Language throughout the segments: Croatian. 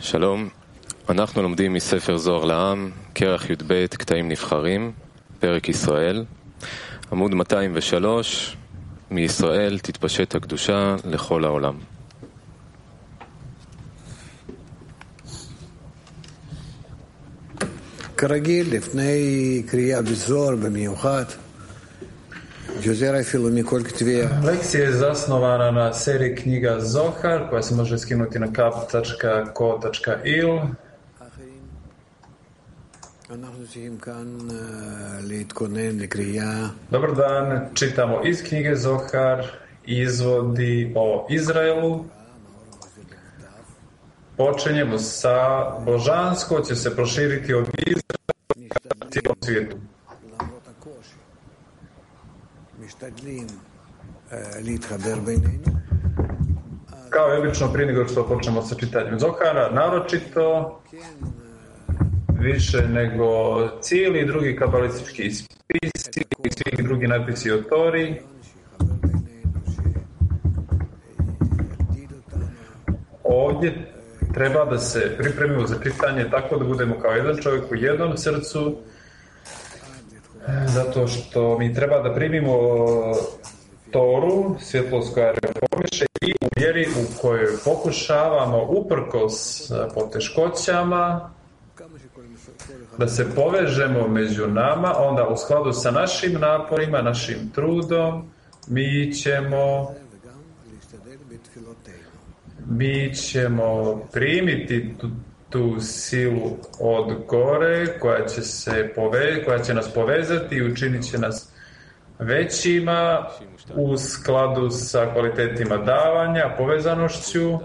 שלום, אנחנו לומדים מספר זוהר לעם, כרך י"ב, קטעים נבחרים, פרק ישראל, עמוד 203, מישראל תתפשט הקדושה לכל העולם. כרגיל, לפני קריאה בזוהר במיוחד, Lekcija je zasnovana na seriji knjiga Zohar, koja se može skinuti na kap.ko.il. Dobar dan, čitamo iz knjige Zohar, izvodi o Izraelu. Počinjemo sa božansko, će se proširiti od Izraela u cijelom svijetu. Kao i obično, prije nego što počnemo sa čitanjem Zohara, naročito više nego cijeli drugi kabalistički spisi i svi drugi napisi o Tori, ovdje treba da se pripremimo za čitanje tako da budemo kao jedan čovjek u jednom srcu, zato što mi treba da primimo Toru, svjetlost koja reformiše, i u vjeri u kojoj pokušavamo uprkos poteškoćama da se povežemo među nama, onda u skladu sa našim naporima, našim trudom, mi ćemo primiti tu silu od gore koja će nas povezati i učinit će nas većima u skladu sa kvalitetima davanja, povezanošću,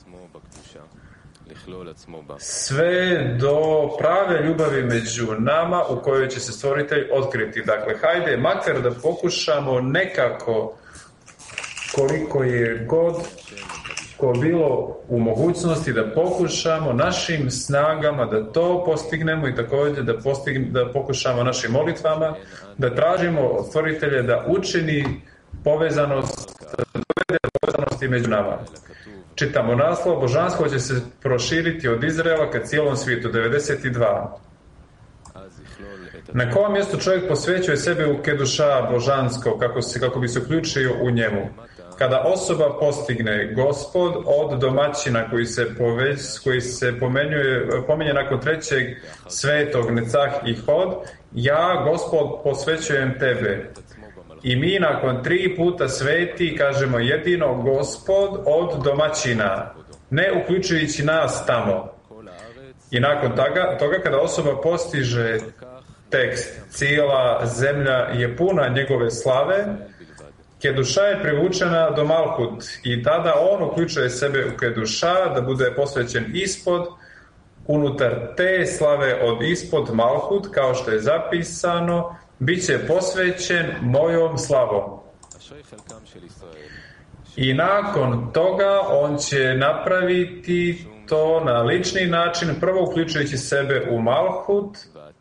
sve do prave ljubavi među nama u kojoj će se stvoritelj otkriti. Dakle, hajde, makar da pokušamo nekako, koliko je god ko bilo u mogućnosti, da pokušamo našim snagama da to postignemo i također da pokušamo našim molitvama, da tražimo od stvoritelja da učini povezanost, da dovede povezanosti među nama. Čitamo naslov, božanstvo će se proširiti od Izraela ka cijelom svijetu, 92. Na kom mjestu čovjek posvećuje sebe u keduša božansko, kako bi se uključio u njemu? Kada osoba postigne Gospod od domaćina koji se pominje nakon trećeg svetog Necah i Hod, ja, Gospod, posvećujem tebe. I mi nakon 3 puta sveti kažemo jedino Gospod od domaćina, ne uključujući nas tamo. I nakon toga kada osoba postiže tekst, cijela zemlja je puna njegove slave, Keduša je privučena do Malhut i tada on uključuje sebe u Keduša da bude posvećen unutar te slave od ispod Malhut, kao što je zapisano, bit će posvećen mojom slavom. I nakon toga on će napraviti to na lični način, prvo uključujući sebe u Malhut,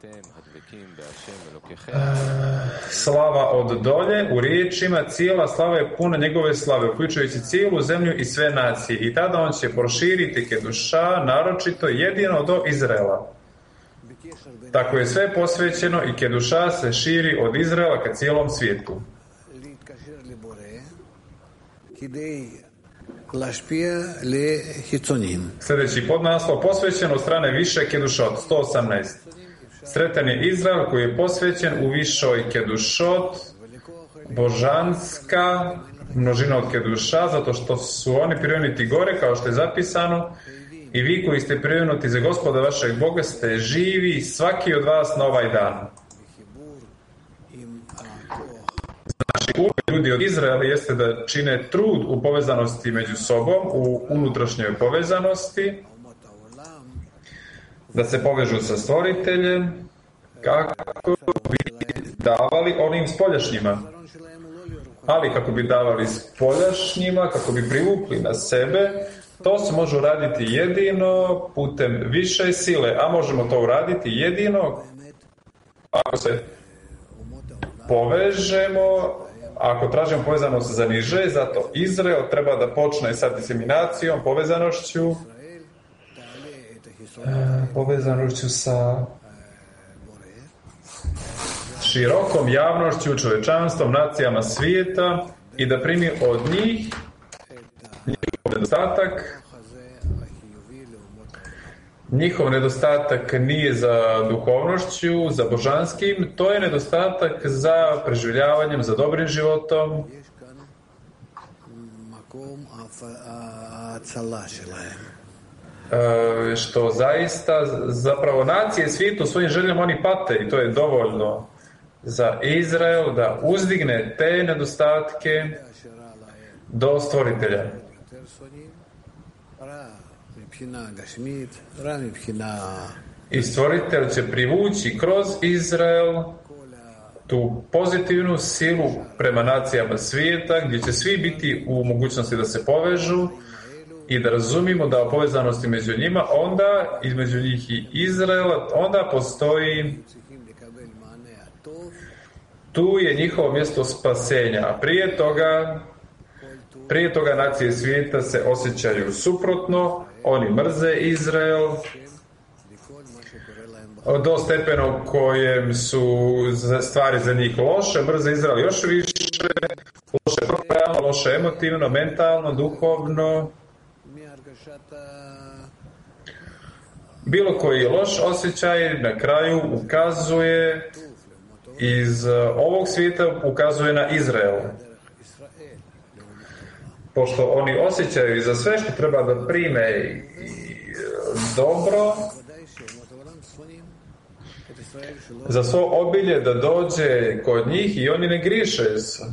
slava od dolje, u riječima cijela slava je puna njegove slave, uključujući cijelu zemlju i sve nacije. I tada on će proširiti Keduša, naročito jedino do Izraela. Tako je sve posvećeno i Keduša se širi od Izraela ka cijelom svijetu. Sljedeći podnaslov, posvećen od strane više Kedušot, 118. Sretan je Izrael koji je posvećen u višoj Kedušot, božanska množina od Keduša, zato što su oni prionuti gore, kao što je zapisano, i vi koji ste prionuti za Gospoda vašeg Boga ste živi, svaki od vas na ovaj dan. Znači, uvijek ljudi od Izraela jeste da čine trud u povezanosti među sobom, u unutrašnjoj povezanosti, da se povežu sa stvoriteljem, kako bi davali onim spoljašnjima. Ali kako bi davali spoljašnjima, kako bi privukli na sebe, to se može uraditi jedino putem više sile, a možemo to uraditi jedino ako se povežemo, ako tražimo povezanost za niže, zato Izrael treba da počne sa diseminacijom, povezanošću, povezanošću sa širokom javnošću, čovječanstvom, nacijama svijeta i da primi od njih njihov nedostatak. Njihov nedostatak nije za duhovnošću, za božanskim, to je nedostatak za preživljavanjem, za dobrim životom. Što zaista, zapravo nacije svijetu svojim željama oni pate i to je dovoljno za Izrael da uzdigne te nedostatke do stvoritelja. I stvoritelj će privući kroz Izrael tu pozitivnu silu prema nacijama svijeta, gdje će svi biti u mogućnosti da se povežu i da razumimo da o povezanosti među njima, onda između njih i Izraela, onda postoji, tu je njihovo mjesto spasenja. A prije toga nacije svijeta se osjećaju suprotno, oni mrze Izrael do stepena u kojem su stvari za njih loše, mrze Izrael još više, loše korporalno, loše emotivno, mentalno, duhovno. Bilo koji loš osjećaj na kraju ukazuje iz ovog svijeta ukazuje na Izrael. Pošto oni osjećaju za sve što treba da prime dobro, za svo obilje da dođe kod njih i oni ne griše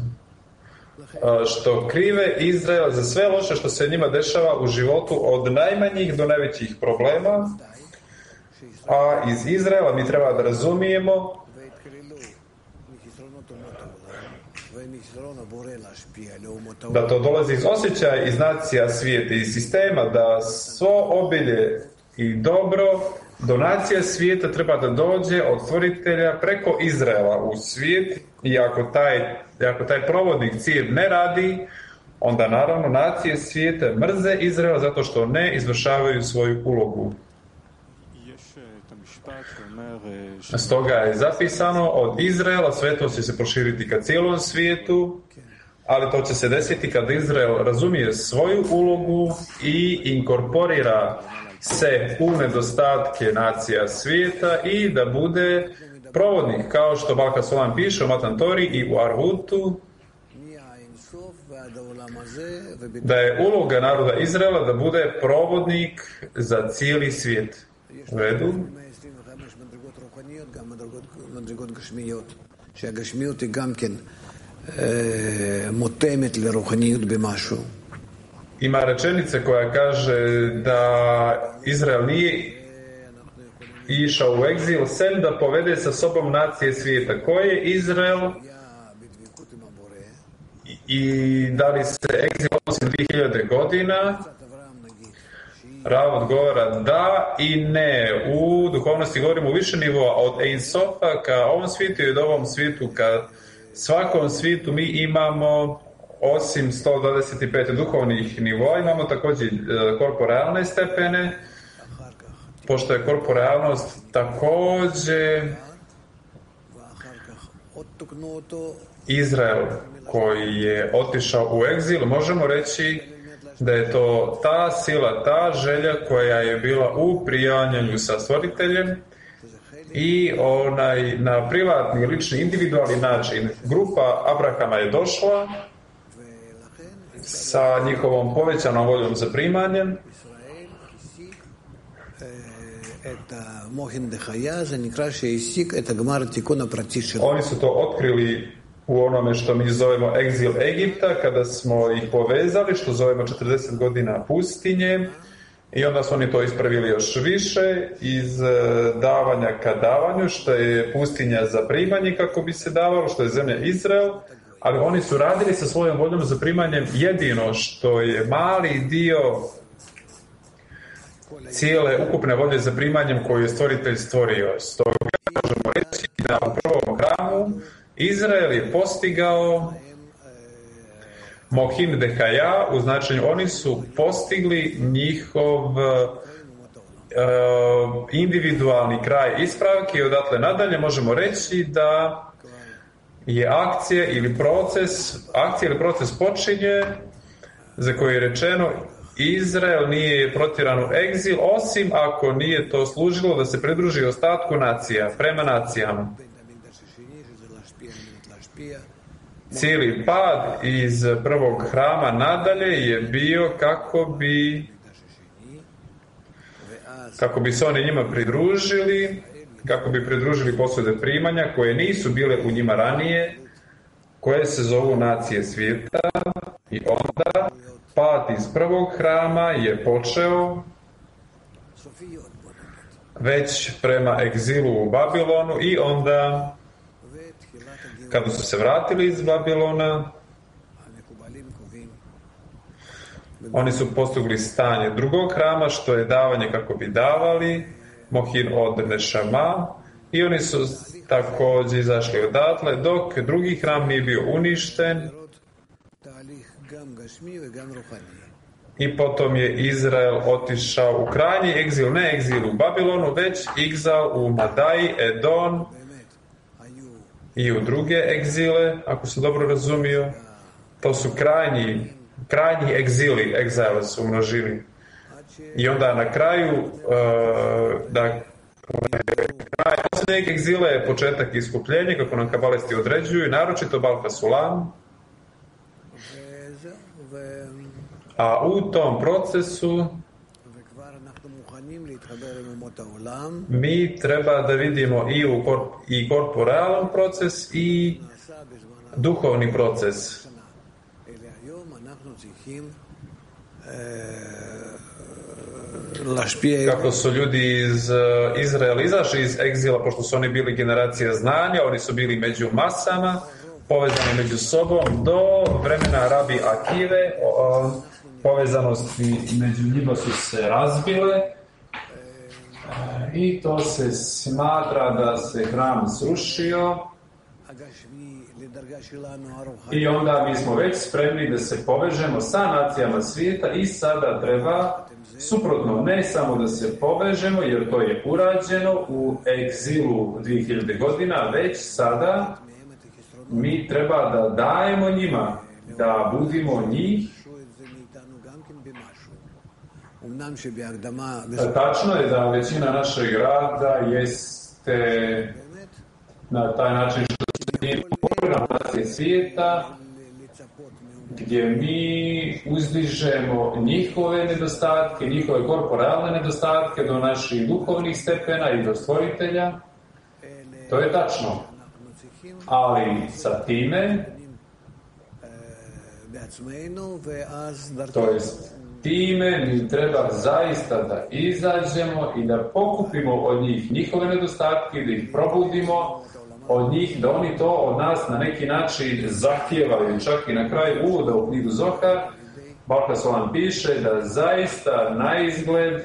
što krive Izrael za sve loše što se njima dešava u životu od najmanjih do najvećih problema. A iz Izraela mi treba da razumijemo da to dolazi iz osjećaja, iz nacija svijeta, iz sistema, da svo obilje i dobro do nacija svijeta treba da dođe od stvoritelja preko Izraela u svijet. I ako taj provodnik cilj ne radi, onda naravno nacije svijeta mrze Izraela zato što ne izvršavaju svoju ulogu. Stoga je zapisano od Izraela svetost će se proširiti ka cijelom svijetu, ali to će se desiti kad Izrael razumije svoju ulogu i inkorporira se u nedostatke nacija svijeta i da bude provodnik, kao što Balka Solan piše u Matan Tori i u Arhutu, da je uloga naroda Izraela da bude provodnik za cijeli svijet. U redu? Ima rečenice koja kaže da Izrael nije išao u egzil sem da povede sa sobom nacije svijeta. Ko je Izrael i da li se egzil odnosi 2000 godina? Rav odgovara da i ne. U duhovnosti govorimo u više nivoa, od Ein Sofa ka ovom svijetu i od ovom svijetu ka svakom svijetu. Mi imamo osim 125 duhovnih nivoa, imamo također korporalne stepene, pošto je korporalnost također Izrael koji je otišao u egzil, možemo reći da je to ta sila, ta želja koja je bila u prijanjanju sa stvoriteljem i onaj na privatni, lični, individualni način. Grupa Abrahama je došla sa njihovom povećanom voljom za primanjem. Oni su to otkrili u onome što mi zovemo egzil Egipta, kada smo ih povezali, što zovemo 40 godina pustinje, i onda su oni to ispravili još više iz davanja ka davanju, što je pustinja za primanje kako bi se davalo, što je zemlja Izrael, ali oni su radili sa svojom voljom za primanjem jedino što je mali dio cijele ukupne volje za primanjem koju je stvoritelj stvorio. Stoga možemo reći da u prvom hramu Izrael je postigao Mohim Dehaja, u značenju oni su postigli njihov individualni kraj ispravke i odatle nadalje možemo reći da je akcija ili proces počinje za koji je rečeno Izrael nije protjeran u egzil, osim ako nije to služilo da se pridruži ostatku nacija, prema nacijama. Cijeli pad iz prvog hrama nadalje je bio kako bi se oni njima pridružili, kako bi pridružili posude primanja koje nisu bile u njima ranije, koje se zovu nacije svijeta, i onda pad iz prvog hrama je počeo već prema egzilu u Babilonu i onda kada su se vratili iz Babilona oni su postigli stanje drugog hrama, što je davanje kako bi davali, mohin od nešama, i oni su također izašli odatle, dok drugi hram nije bio uništen. I potom je Izrael otišao u krajnji egzil, ne egzil u Babilonu, već egzil u Madaji, Edon i u druge egzile, ako se dobro razumio. To su krajnji egzili, egzile su umnožili. I onda na kraju, kraj posljednjeg egzila je početak iskupljenja, kako nam kabalisti određuju, naročito Balha Sulam. A u tom procesu mi treba da vidimo i korporalan proces i duhovni proces. Kako su ljudi iz Izraela izašli iz egzila, pošto su oni bili generacija znanja, oni su bili među masama, povezani među sobom do vremena Rabi Akive, povezanosti među njima su se razbile i to se smatra da se hram srušio i onda mi smo već spremni da se povežemo sa nacijama svijeta i sada treba suprotno, ne samo da se povežemo, jer to je urađeno u egzilu 2000 godina, već sada mi treba da dajemo njima, da budimo njih. Tačno je da većina našeg rada jeste na taj način što se nije povrna nacije svijeta, gdje mi uzdižemo njihove nedostatke, njihove korporalne nedostatke do naših duhovnih stepena i do stvoritelja. To je tačno. Ali sa time, to jest time mi treba zaista da izađemo i da pokupimo od njih njihove nedostatke, da ih probudimo od njih, da oni to od nas na neki način zahtijevaju. Čak i na kraju uvoda u knjigu Zohar, Balha Sulam piše da zaista na izgled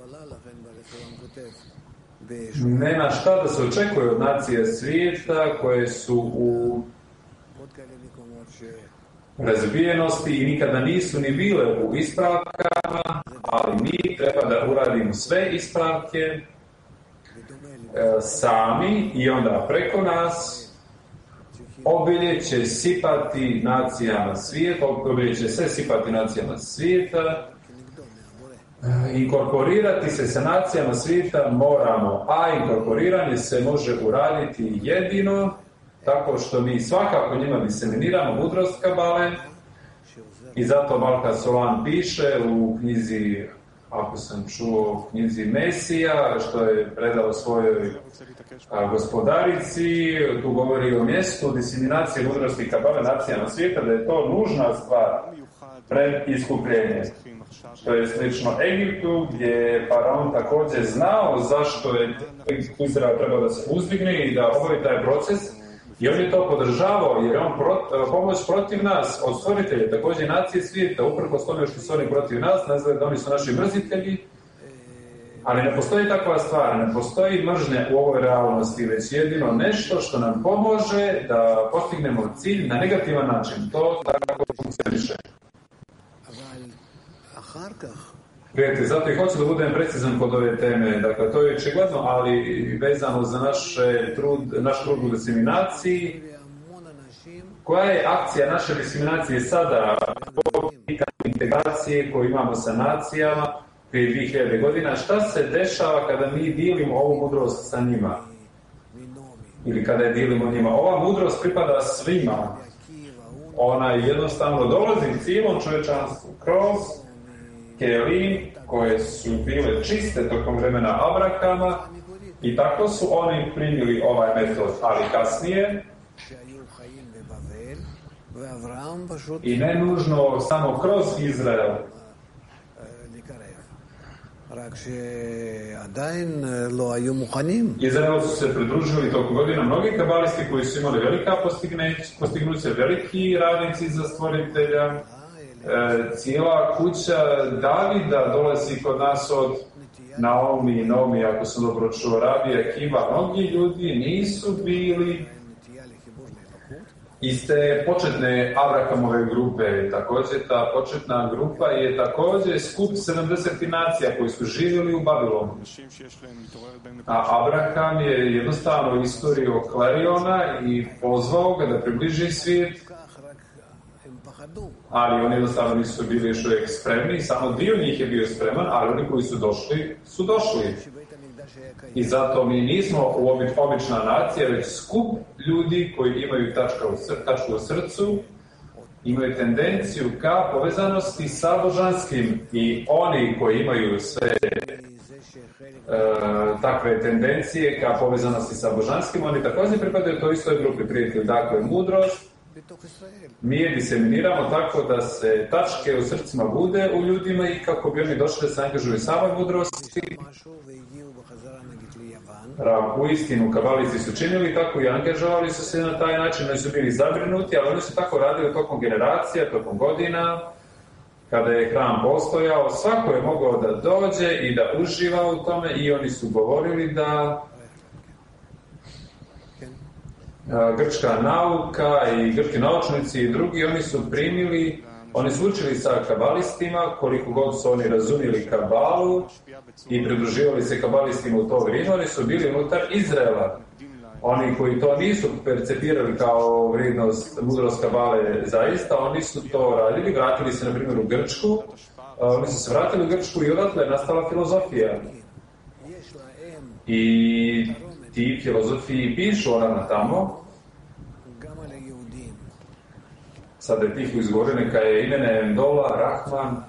nema šta da se očekuje od nacije svijeta koje su u razbijenosti i nikada nisu ni bile u ispravkama, ali mi treba da uradimo sve ispravke sami i onda preko nas obilje će sipati nacijama svijeta, obilje će se sipati nacijama svijeta. Inkorporirati se sa nacijama svijeta moramo, a inkorporiranje se može uraditi jedino tako što mi svakako njima diseminiramo mudrost Kabale i zato Balha Sulam piše u knjizi, ako sam čuo, knjizi Mesija, što je predao svojoj gospodarici, tu govori o mjestu diseminacije mudrosti Kabale nacijama svijeta, da je to nužna stvar pred iskupljenje. Što je slično Egiptu, gdje je faraon također znao zašto je Izrael trebao da se uzdigne i da obavi taj proces. I on je to podržavao, jer je on pomoć protiv nas od stvoritelja, također nacije svijeta, uprkos tome što su oni protiv nas, ne znam da oni su naši mrzitelji, ali ne postoji takva stvar, ne postoji mržnja u ovoj realnosti, već jedino nešto što nam pomože da postignemo cilj na negativan način. To tako funkcioniše. Prijatelji, zato i hoću da budem precizan kod ove teme. Dakle, to je očigledno, ali vezano za naš trud u diseminaciji. Koja je akcija naše diseminacije sada? Integracije koju imamo sa nacijama prije 2000 godina. Šta se dešava kada mi dijelimo ovu mudrost sa njima? Ili kada je dijelimo njima? Ova mudrost pripada svima. Ona jednostavno dolazi cijelom čovječanstvu kroz kelim koje su bile čiste tokom vremena Abrahama i tako su oni primili ovaj metod, ali kasnije i ne nužno samo kroz Izrael. Izraelu su se pridružili toliko godina mnogi kabalisti koji su imali velika postignuće, veliki radnici za stvoritelja. Cijela kuća Davida dolazi kod nas od Naomi, ako sam dobro čuo, Rabija Akiva. Mnogi ljudi nisu bili iz te početne Abrahamove grupe. Također ta početna grupa je također skup 70 nacija koji su živjeli u Babilonu. A Abraham je jednostavno istorio Klariona i pozvao ga da približi svijet, ali oni jednostavno nisu bili još uvijek spremni, samo dio njih je bio spreman, ali oni koji su došli, su došli. I zato mi nismo obična nacija, već skup ljudi koji imaju tačku u srcu, imaju tendenciju ka povezanosti sa božanskim i oni koji imaju sve takve tendencije ka povezanosti sa božanskim, oni također pripadaju toj istoj grupi prijatelji. Dakle, mudrost mi je diseminiramo tako da se tačke u srcima bude u ljudima i kako bi oni došli da se angažuju samoj mudrosti. U istinu kabalisti su činili tako i angažovali su se na taj način, oni su bili zabrinuti, ali oni su tako radili tokom generacija, tokom godina, kada je hram postojao, svako je mogao da dođe i da uživa u tome i oni su govorili da grčka nauka i grčki naučnici i drugi, oni su primili, oni su učili sa kabalistima, koliko god su oni razumjeli kabalu i pridruživali se kabalistima u to vrijeme, oni su bili unutar Izraela. Oni koji to nisu percepirali kao vrijednost, mudrost kabale zaista, oni su to radili, vratili se na primjer u Grčku, oni su se vratili u Grčku i odatle je nastala filozofija. I ti filozofiji pišu ona tamo. Sada je tiho izgovorio, neka je imene Endola, Rahman.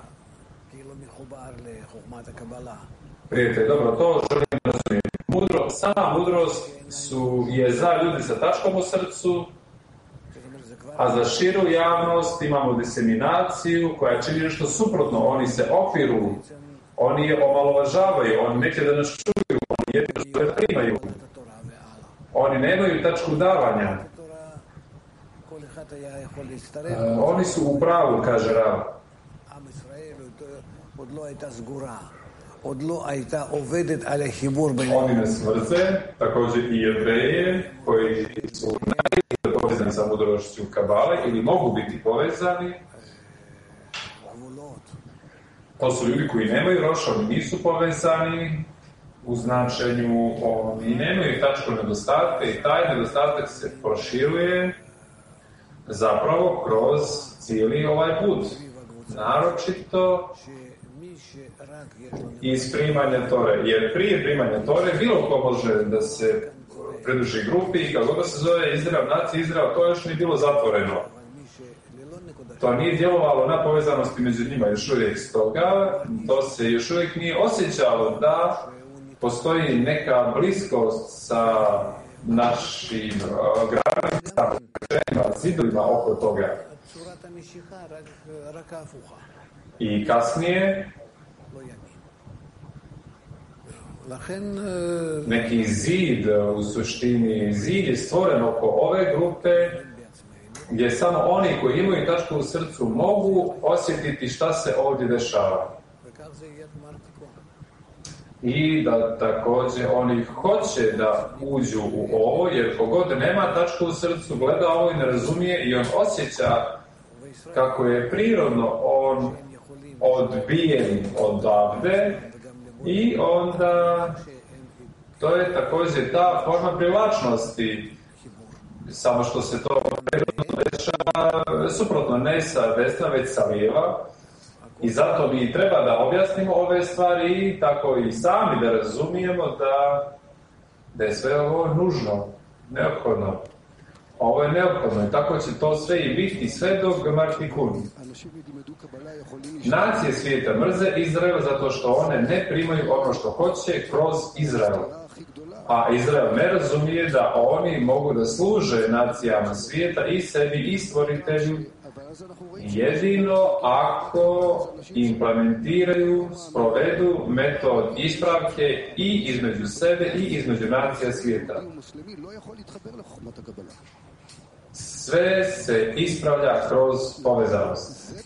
Prijatelj, dobro, to želim razumjeti. Sama mudrost je za ljudi sa tačkom u srcu, a za širu javnost imamo diseminaciju koja čini nešto suprotno. Oni se opiru, oni je omalovažavaju, oni neće da nas čuju, oni jedno što ne primaju. Oni nemaju tačku davanja. Oni su u pravu, kaže Rav. Oni nas mrze, također i Jevreje, koji su najbolje povezani sa mudrošću kabale ili mogu biti povezani. To su ljudi koji nemaju roša, oni nisu povezani u značenju, oni nemaju tačku nedostatke i taj nedostatak se proširuje zapravo kroz cijeli ovaj put. Naročito iz primanja Tore. Jer prije primanja Tore bilo ko može da se pridruži grupi i kako da se zove Izrael, nacija Izrael, to još nije bilo zatvoreno. To nije djelovalo na povezanosti među njima još uvijek, stoga to se još uvijek nije osjećalo da postoji neka bliskost sa našim granicama, zidovima oko toga. I kasnije neki zid, u suštini zid je stvoren oko ove grupe gdje samo oni koji imaju tačku u srcu mogu osjetiti šta se ovdje dešava. I da također oni hoće da uđu u ovo, jer kogod nema tačku u srcu, gleda ovo i ne razumije i on osjeća kako je prirodno odbijeni odavde i onda to je također ta forma privlačnosti, samo što se to dešava suprotno, ne sa desna, već sa lijeva. I zato mi treba da objasnimo ove stvari i tako i sami da razumijemo da je sve ovo nužno, neophodno. Ovo je neophodno i tako će to sve i biti sve dok Marti Kun. Nacije svijeta mrze Izrael zato što one ne primaju ono što hoće kroz Izrael. A Izrael ne razumije da oni mogu da služe nacijama svijeta i sebi i stvoritelju jedino ako implementiraju, sprovedu metod ispravke i između sebe i između nacija svijeta. Sve se ispravlja kroz povezanost.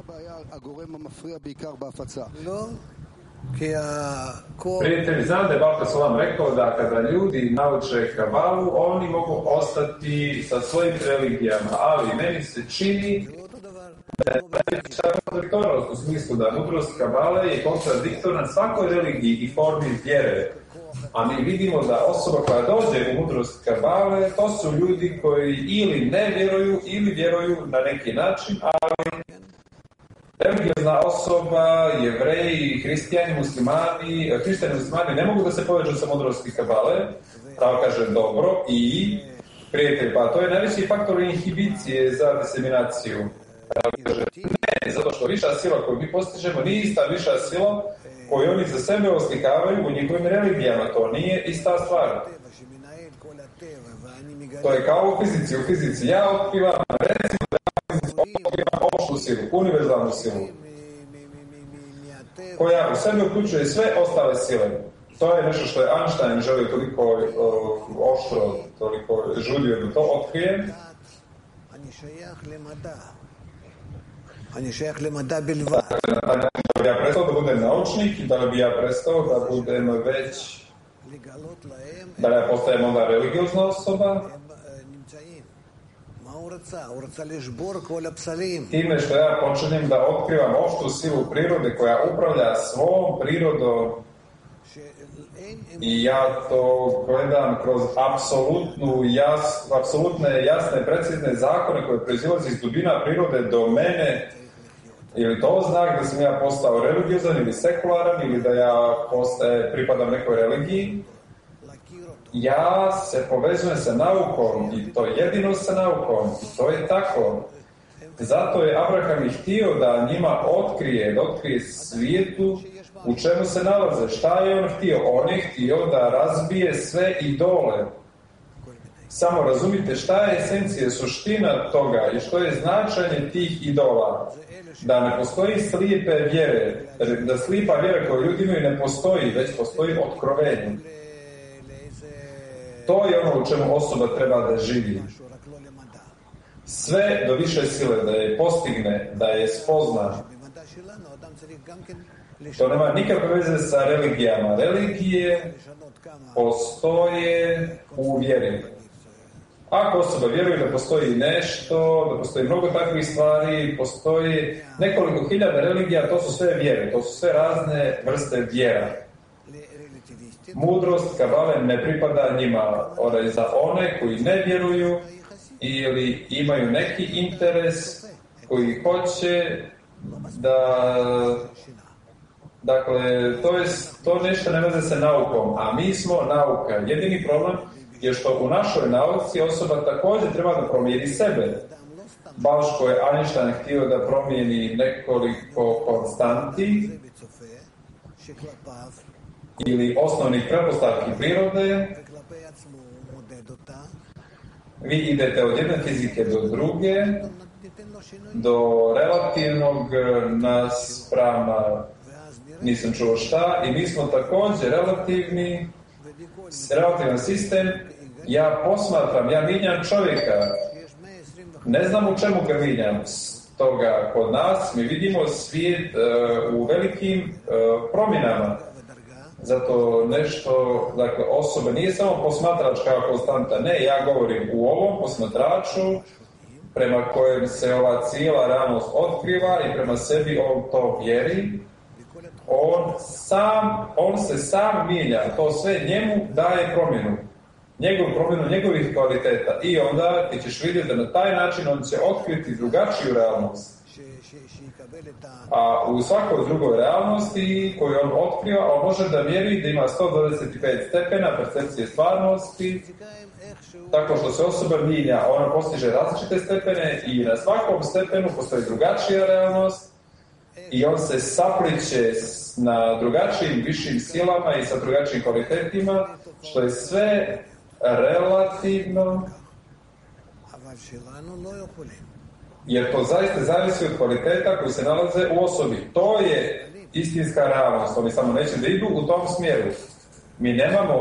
Prijatelji, znam da je Balka Solam rekao da kada ljudi nauče kabalu, oni mogu ostati sa svojim religijama, ali meni se čini da je kontradiktornost u smislu da mudrost kabale je kontradiktorna svakoj religiji i formi vjere. A mi vidimo da osoba koja dođe u mudrost kabale, to su ljudi koji ili ne vjeruju ili vjeruju na neki način, ali religiozna osoba, Jevreji, hrišćani, muslimani ne mogu da se povežu sa mudrosti kabale, pravo kaže dobro, i prijatelj, pa to je najveći faktor inhibicije za diseminaciju. Kaže, ne, zato što viša sila koju mi postižemo nije ista viša sila koju oni za sebe oslikavaju u njihovim religijama. To nije ista stvar. To je kao u fizici. Ja otkrivam, recimo da imam opštu silu, univerzalnu silu, koja u sebe uključuje sve ostale sile. To je nešto što je Einstein želio toliko oštro, toliko žudio da to otkrije. Da bi ja prestao da budem naučnik i da bi ja prestao da budem već, da ja postajem onda religiozna osoba, time što ja počinjem da otkrivam opštu silu prirode koja upravlja svom prirodom i ja to gledam kroz apsolutne, jasne, precizne zakone koje proizilaze iz dubina prirode do mene. Ili to znak da sam ja postao religiozan ili sekularan ili da ja pripadam nekoj religiji. Ja se povezujem sa naukom i to jedino sa naukom i to je tako. Zato je Abraham i htio da njima otkrije svijetu u čemu se nalaze. Šta je on htio? On je htio da razbije sve idole. Samo razumite šta je esencija, suština toga i što je značenje tih idola. Da ne postoji slijepe vjere, da slijepa vjera koju ljudi imaju ne postoji, već postoji otkrovenje. To je ono u čemu osoba treba da živi. Sve do više sile, da je postigne, da je spozna. To nema nikakve veze sa religijama. Religije postoje u vjeri. Ako osoba vjeruje da postoji nešto, da postoji mnogo takvih stvari, postoji nekoliko hiljada religija, to su sve vjere, to su sve razne vrste vjera. Mudrost kabale ne pripada njima, za one koji ne vjeruju ili imaju neki interes koji hoće da... Dakle, to nešto ne veze sa naukom, a mi smo nauka. Jedini problem je što u našoj nauci osoba također treba da promijeni sebe. Baš ko je Einstein htio da promijeni nekoliko konstanti ili osnovnih pretpostavki prirode, vi idete od jedne fizike do druge, do relativnog nasprama nisam čuo šta, i mi smo također relativan sistem. Ja posmatram, ja mijenjam čovjeka, ne znam u čemu ga mijenjam. Stoga kod nas mi vidimo svijet u velikim promjenama. Zato nešto, dakle, osoba nije samo posmatrač kao konstanta, ne, ja govorim u ovom posmatraču prema kojem se ova cijela realnost otkriva i prema sebi on to vjeri, on se sam mijenja, to sve njemu daje promjenu. Promjenu njegovih kvaliteta. I onda ti ćeš vidjeti da na taj način on će otkriti drugačiju realnost. A u svakoj drugoj realnosti koju on otkriva, on može da mjeri da ima 125 stepena percepcije stvarnosti, tako što se osoba mijenja, ona postiže različite stepene i na svakom stepenu postoji drugačija realnost i on se sapliće na drugačijim višim silama i sa drugačijim kvalitetima, što je sve relativno, jer to zaista zavisi od kvaliteta koji se nalaze u osobi. To je istinska realnost. Oni samo neće da idu u tom smjeru. Mi nemamo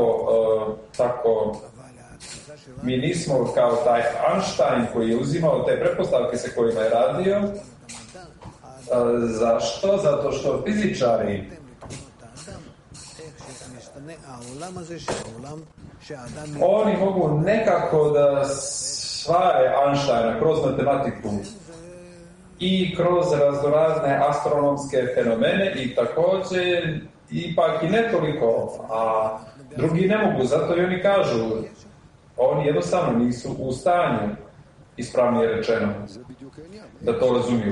mi nismo kao taj Einstein koji je uzimao te pretpostavke sa kojima je radio. Zašto? Zato što fizičari oni mogu nekako da stvare Einsteina kroz matematiku i kroz raznorazne astronomske fenomene i također ipak i ne toliko, a drugi ne mogu, zato i oni kažu, oni jednostavno nisu u stanju, ispravnije rečeno, da to razumiju.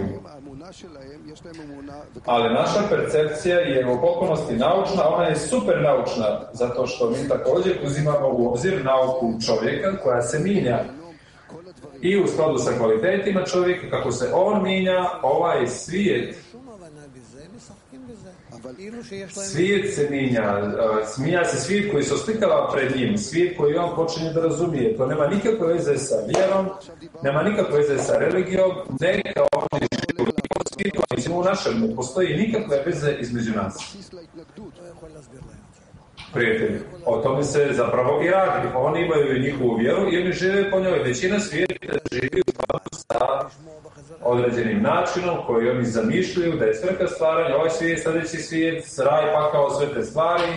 Ali naša percepcija je u potpunosti naučna, ona je super naučna, zato što mi također uzimamo u obzir nauku čovjeka koja se mijenja. I u skladu sa kvalitetima čovjeka, kako se on mijenja, ovaj svijet se mijenja se svijet koji se oslikava pred njim, svijet koji on počinje da razumije. To nema nikakve veze sa vjerom, nema nikakve veze sa religijom, neka ovdje u našem ne postoji nikakve veze između nas. Prijatelji, o tome se zapravo i radi. Oni imaju njihovu vjeru i oni žive po njoj. Većina svijeta živi u skladu sa određenim načinom koji oni zamišljaju da je svrha stvaranja, ovaj svijet, sljedeći svijet, raj, pakao, sve te stvari.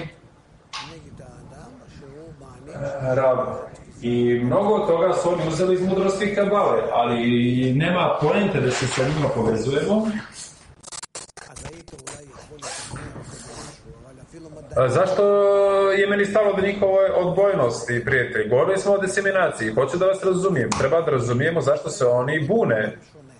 I mnogo toga su oni uzeli iz mudrosti Kabale, ali nema poente da se sa njima povezujemo. Zašto je meni stalo do njihove odbojnosti, prijatelji? Govorili smo o diseminaciji. Hoću da vas razumijem. Treba da razumijemo zašto se oni bune.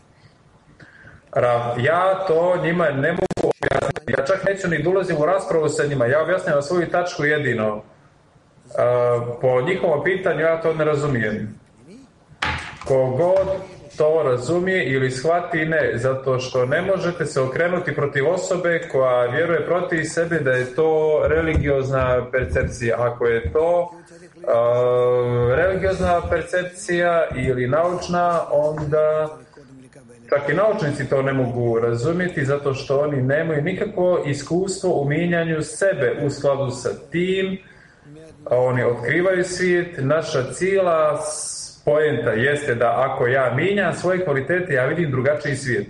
Ja to njima ne mogu objasniti. Ja čak neću ni da ulazim u raspravu sa njima. Ja objašnjavam svoju tačku jedino. Po njihovom pitanju ja to ne razumijem. Kogod to razumije ili shvati ne, zato što ne možete se okrenuti protiv osobe koja vjeruje protiv sebe da je to religiozna percepcija. Ako je to religiozna percepcija ili naučna, onda čak i naučnici to ne mogu razumjeti zato što oni nemaju nikakvo iskustvo u mijenjanju sebe u skladu sa tim. Oni otkrivaju svijet. Naša cijela poenta jeste da ako ja mijenjam svoje kvalitete, ja vidim drugačiji svijet.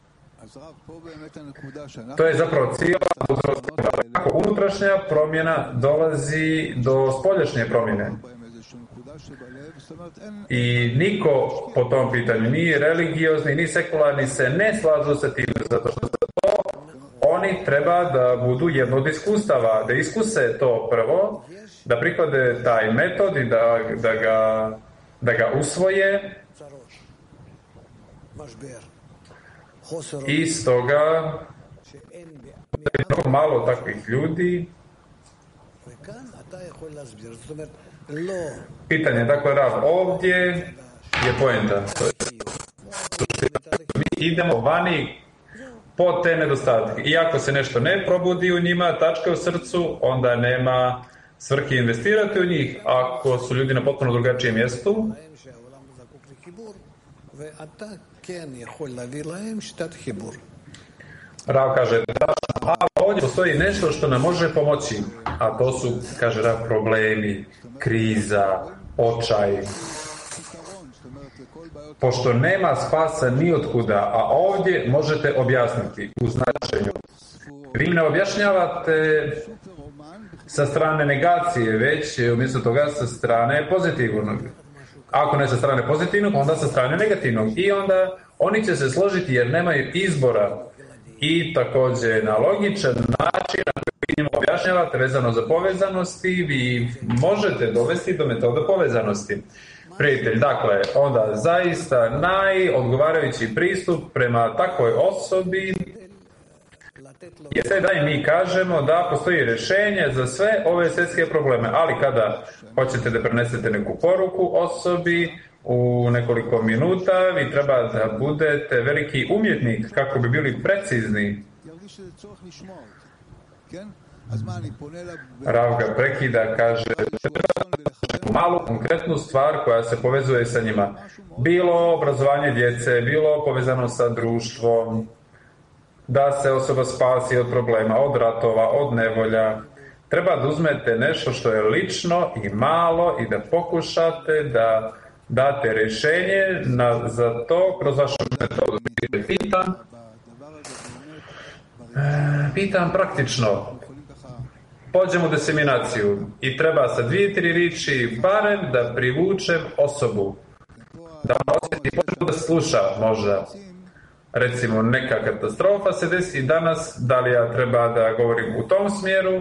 To je zapravo cijela mudrost. Ako unutrašnja promjena dolazi do spoljašnje promjene. I niko po tom pitanju, ni religiozni, ni sekularni se ne slažu sa tim, zato što za to oni treba da budu jedno od iskustava, da iskuse to prvo, da priklade taj metod i da ga usvoje. I stoga je mnogo malo takvih ljudi. Pitanje, dakle, Rav, ovdje je poenta. Mi idemo vani po te nedostatke. I ako se nešto ne probudi u njima, tačka u srcu, onda nema svrhe investirati u njih. Ako su ljudi na potpuno drugačijem mjestu, Rav kaže, ovdje postoji nešto što nam može pomoći, a to su, kaže Rav, problemi, kriza, očaj. Pošto nema spasa ni od kuda, a ovdje možete objasniti u značenju. Vi ne objašnjavate sa strane negacije, već umjesto toga sa strane pozitivnog. Ako ne sa strane pozitivnog, onda sa strane negativnog. I onda oni će se složiti jer nemaju izbora. I također na logičan način, ako vi njima objašnjavate vezano za povezanosti, vi možete dovesti do metoda povezanosti. Prijatelj, dakle, onda zaista najodgovarajući pristup prema takvoj osobi je da im mi kažemo da postoji rješenje za sve ove svjetske probleme, ali kada hoćete da prenesete neku poruku osobi u nekoliko minuta, vi treba da budete veliki umjetnik kako bi bili precizni. Rav ga prekida, kaže malu konkretnu stvar koja se povezuje sa njima. Bilo obrazovanje djece, bilo povezano sa društvom, da se osoba spasi od problema, od ratova, od nevolja. Treba da uzmete nešto što je lično i malo i da pokušate da date rješenje za to kroz vašu metodu. Pitam praktično. Pođemo u diseminaciju i treba sa 2-3 riječi barem da privučem osobu. Da osjeti potrebu da sluša možda. Recimo neka katastrofa se desi danas, da li ja treba da govorim u tom smjeru?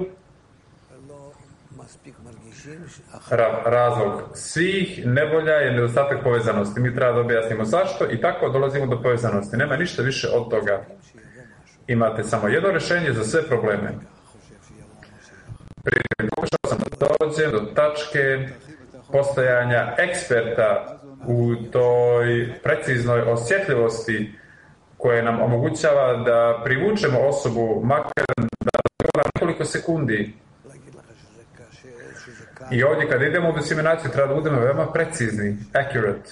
Razlog svih nevolja je nedostatak povezanosti. Mi treba da objasnimo zašto i tako dolazimo do povezanosti. Nema ništa više od toga. Imate samo jedno rješenje za sve probleme. Pokušao sam da dođem do tačke postojanja eksperta u toj preciznoj osjetljivosti koja nam omogućava da privučemo osobu makar da govora nekoliko sekundi. I ovdje kada idemo u diseminaciju treba da budemo veoma precizni, accurate.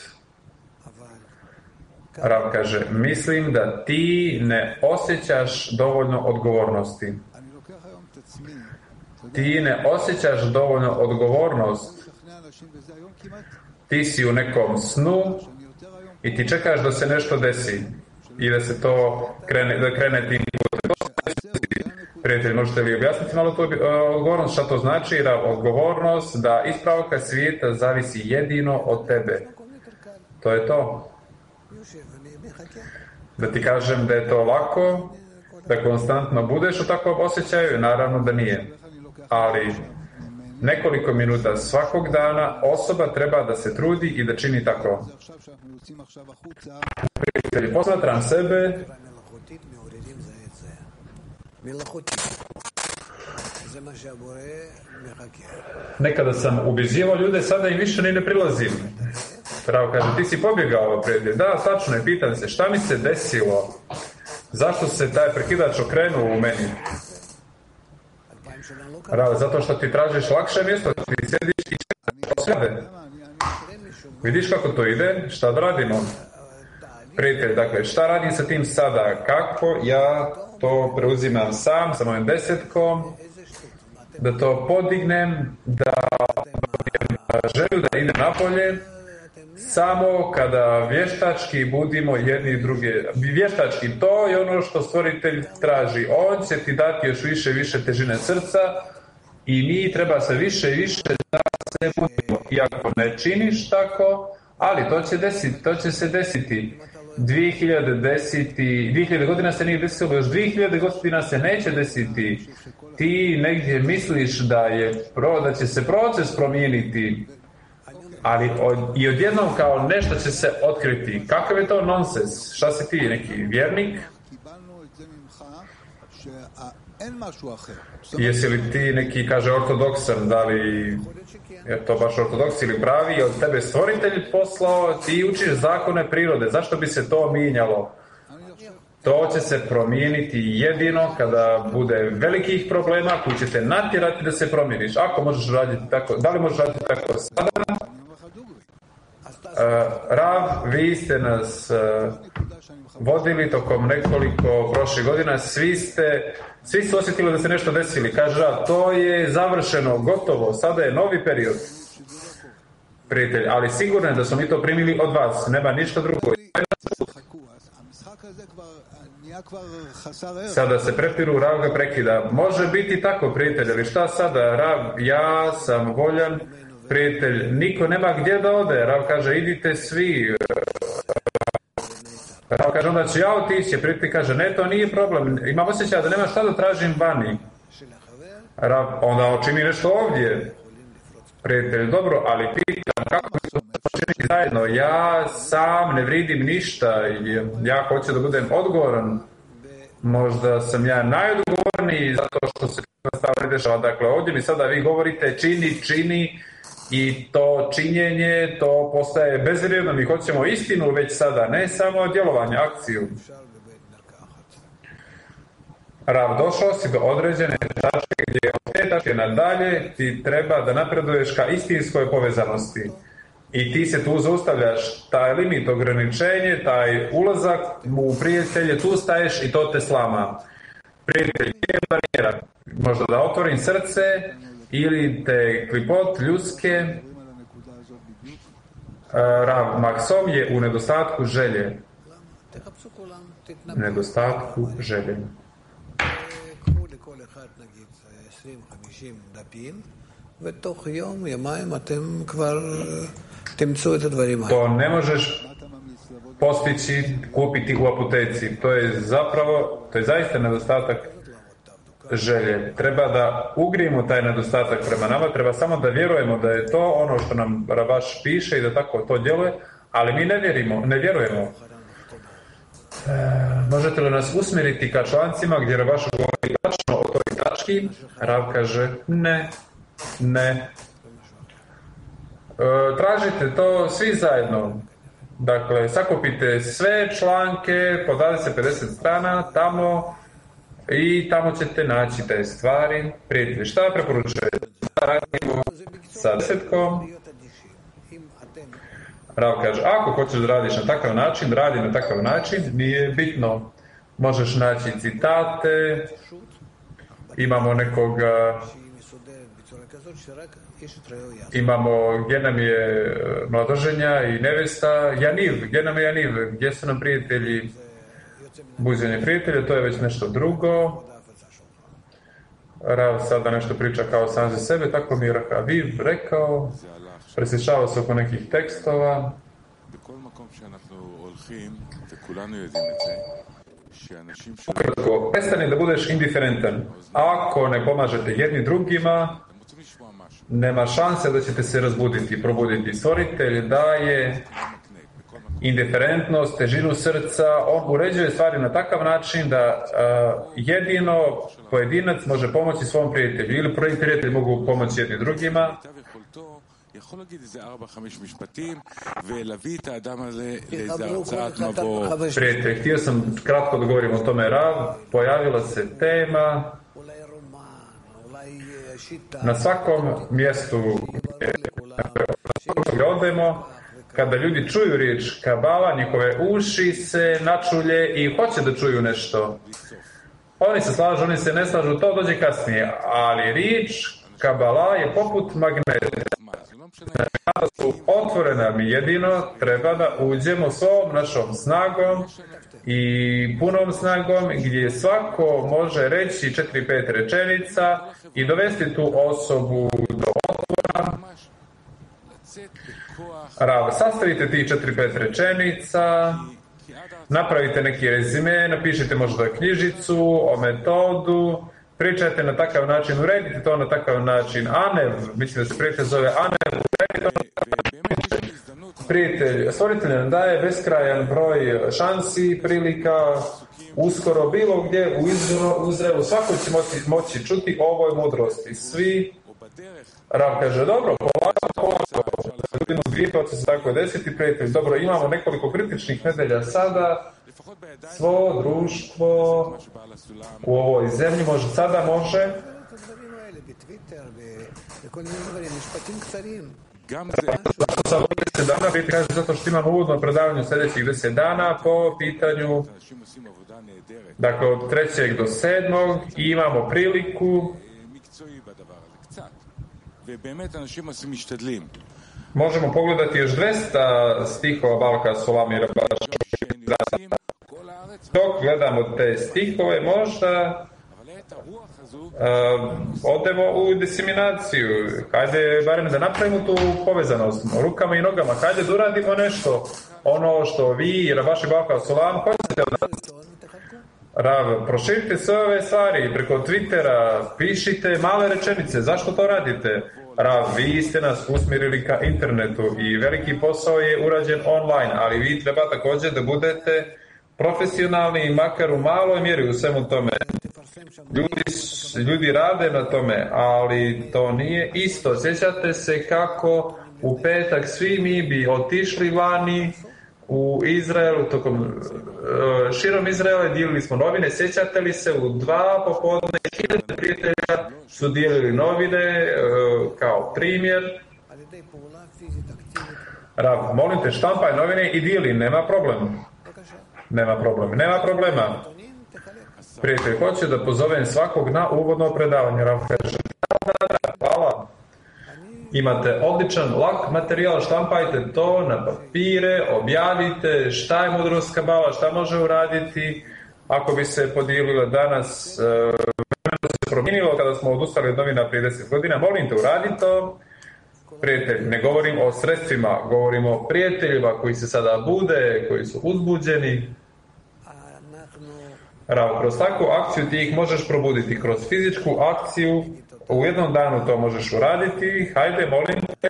Rav kaže, mislim da ti ne osjećaš dovoljno odgovornosti. Ti ne osjećaš dovoljno odgovornost. Ti si u nekom snu i ti čekaš da se nešto desi i da se to krene tim putem. Prijatelji, možete li objasniti malo to odgovornost? Šta to znači? Odgovornost da ispravka svijeta zavisi jedino od tebe. To je to. Da ti kažem da je to lako, da konstantno budeš u takvom osjećaju, naravno da nije. Ali nekoliko minuta svakog dana osoba treba da se trudi i da čini tako. Prijatelji, posmatram sebe. Nekada sam ubjeđivao ljude, sada im više ni ne prilazim. Pravo kaže, ti si pobjegao, prijatelj. Da, tačno je, pitam se, šta mi se desilo? Zašto se taj prekidač okrenuo u meni? Pravo, zato što ti tražiš lakše mjesto, ti sjediš i čekaš. Vidiš kako to ide? Šta da radimo? Prijatelj, dakle, šta radim sa tim sada? Kako ja to preuzimam sam, sa mojim desetkom, da to podignem, da želim da idem napolje, samo kada vještački budimo jedni i druge. Vještački, to je ono što stvoritelj traži. On će ti dati još više i više težine srca i mi treba se više i više da se budimo. Iako ne činiš tako, ali to će se desiti. 2000 godina se nije desilo, još 2000 godina se neće desiti. Ti negdje misliš da će se proces promijeniti, ali i odjednom kao nešto će se otkriti. Kakav je to nonsens? Šta si ti, neki vjernik? Jesi li ti neki, kaže, ortodoksan, da li je to baš ortodoks ili pravi, od tebe stvoritelj poslao, ti učiš zakone prirode, zašto bi se to mijenjalo? To će se promijeniti jedino kada bude velikih problema koji će te natjerati da se promijeniš. Ako možeš raditi tako, da li možeš raditi tako sada? Rav, vi ste nas vodili tokom nekoliko prošlih godina, svi su osjetili da se nešto desili. Kaže Rav, to je završeno, gotovo, sada je novi period. Prijatelj, ali sigurno je da smo mi to primili od vas, nema ništa drugo. Sada se prepiru, Rav ga prekida. Može biti tako, prijatelj, ali šta sada? Rav, ja sam voljan prijatelj, niko nema gdje da ode. Rav kaže, idite svi. Rav kaže, onda ću ja otići. Prijatelj kaže, ne, to nije problem. Imam osjećaj da nema šta da tražim vani. Rav, onda učini nešto ovdje. Prijatelj, dobro, ali pitam, kako bi to učiniti zajedno? Ja sam ne vridim ništa. Ja hoću da budem odgovoran. Možda sam ja najodgovorniji zato što se stvari dešava. Dakle, ovdje mi sada vi govorite čini i to činjenje, to postaje bezvrijedno. Mi hoćemo istinu već sada, ne samo djelovanje, akciju. Rav, došao si do određene tačke gdje od te tačke nadalje ti treba da napreduješ ka istinskoj povezanosti. I ti se tu zaustavljaš, taj limit, ograničenje, taj ulazak u prijatelje, tu staješ i to te slama. Prijatelj je barijera. Možda da otvorim srce ili te klipot ljudske. Rav, maksom je u nedostatku želje. Nedostatku želje. To ne možeš postići, kupiti u apoteci. To je zaista nedostatak želje. Treba da ugrijemo taj nedostatak prema nama, treba samo da vjerujemo da je to ono što nam Rabaš piše i da tako to djeluje, ali mi ne vjerujemo. Možete li nas usmjeriti ka člancima gdje Rabaš govori tačno o toj tački? Rav kaže ne. Tražite to svi zajedno. Dakle, sakupite sve članke po 20-50 strana tamo i tamo ćete naći te stvari. Prijatelji, šta preporučujete? Radimo sa 10. Rav kaže, ako hoćeš da radiš na takav način, radi na takav način, nije bitno. Možeš naći citate, imamo nekoga, imamo gdje nam je mladoženja i nevesta, Janiv, gdje nam je Janiv, gdje su nam prijatelji, buđenje prijatelja, to je već nešto drugo. Rav sada nešto priča kao sam za sebe, tako mi je Rahaviv rekao, presječava se oko nekih tekstova. Ukratko, prestani da budeš indiferentan. Ako ne pomažete jedni drugima, nema šanse da ćete se probuditi. Stvoritelj daje indiferentnost, težinu srca, on uređuje stvari na takav način da jedino pojedinac može pomoći svom prijatelju ili prijatelji mogu pomoći jedni drugima. Prijatelj, htio sam kratko da govorim o tome, Rav, pojavila se tema na svakom mjestu gdje odemo, kada ljudi čuju riječ Kabala, njihove uši se načulje i hoće da čuju nešto. Oni se slažu, oni se ne slažu, to dođe kasnije, ali riječ Kabala je poput magneta. Kada su otvorena, mi jedino treba da uđemo svom našom snagom i punom snagom gdje svako može reći 4-5 rečenica i dovesti tu osobu do otvora. Rav, sastavite tih 4-5 rečenica, napravite neki rezime, napišite možda knjižicu o metodu, pričajte na takav način, uredite to na takav način. Anev, mislim da se prijatelj zove Anev, uredite to na takav način. Prijatelj, stvoritelj nam daje beskrajan broj šansi, prilika, uskoro bilo gdje u Izraelu svako će moći čuti o ovoj mudrosti. Svi. Rav kaže, dobro, polako, godinu dvije, to će se tako desiti, prijatelj. Dobro, imamo nekoliko kritičnih nedelja sada, svo društvo u ovoj zemlji sada može zato što imamo uvodno predavanje sljedećih 10 dana po pitanju, dakle od 3. do 7. i imamo priliku. Možemo pogledati još 200 stihova Balka Solami Rabaš. Dok gledamo te stihove, možda odemo u diseminaciju. Hajde barem da napravimo tu povezanost rukama i nogama. Hajde da uradimo nešto. Ono što vi i vaši Balka Solam hoćete od nas. Rav, proširite sve ove stvari preko Twittera, pišite male rečenice. Zašto to radite? Rav, vi ste nas usmjerili ka internetu i veliki posao je urađen online, ali vi treba također da budete profesionalni, makar u maloj mjeri u svemu tome. Ljudi rade na tome, ali to nije isto. Sjećate se kako u petak svi mi bi otišli vani u Izraelu, širom Izraela dijelili smo novine. Sjećate li se, u 2 popodne 1000 prijatelja su dijelili novine kao primjer. Rav, molim te, štampaj novine i dijeli, nema problema. Prijatelj, hoće da pozovem svakog na uvodno predavanje. Rav kaže, da, hvala. Imate odličan, lak materijal, štampajte to na papire, objavite šta je mudrost Kabala, šta može uraditi. Ako bi se podijelilo danas, vremeno se promijenilo kada smo odustali od novina prije 10 godina, molim te, uradi to. Prijatelj, ne govorim o sredstvima, govorim o prijateljima koji se sada bude, koji su uzbuđeni. Rav, kroz takvu akciju ti ih možeš probuditi, kroz fizičku akciju, u jednom danu to možeš uraditi, hajde, molim te,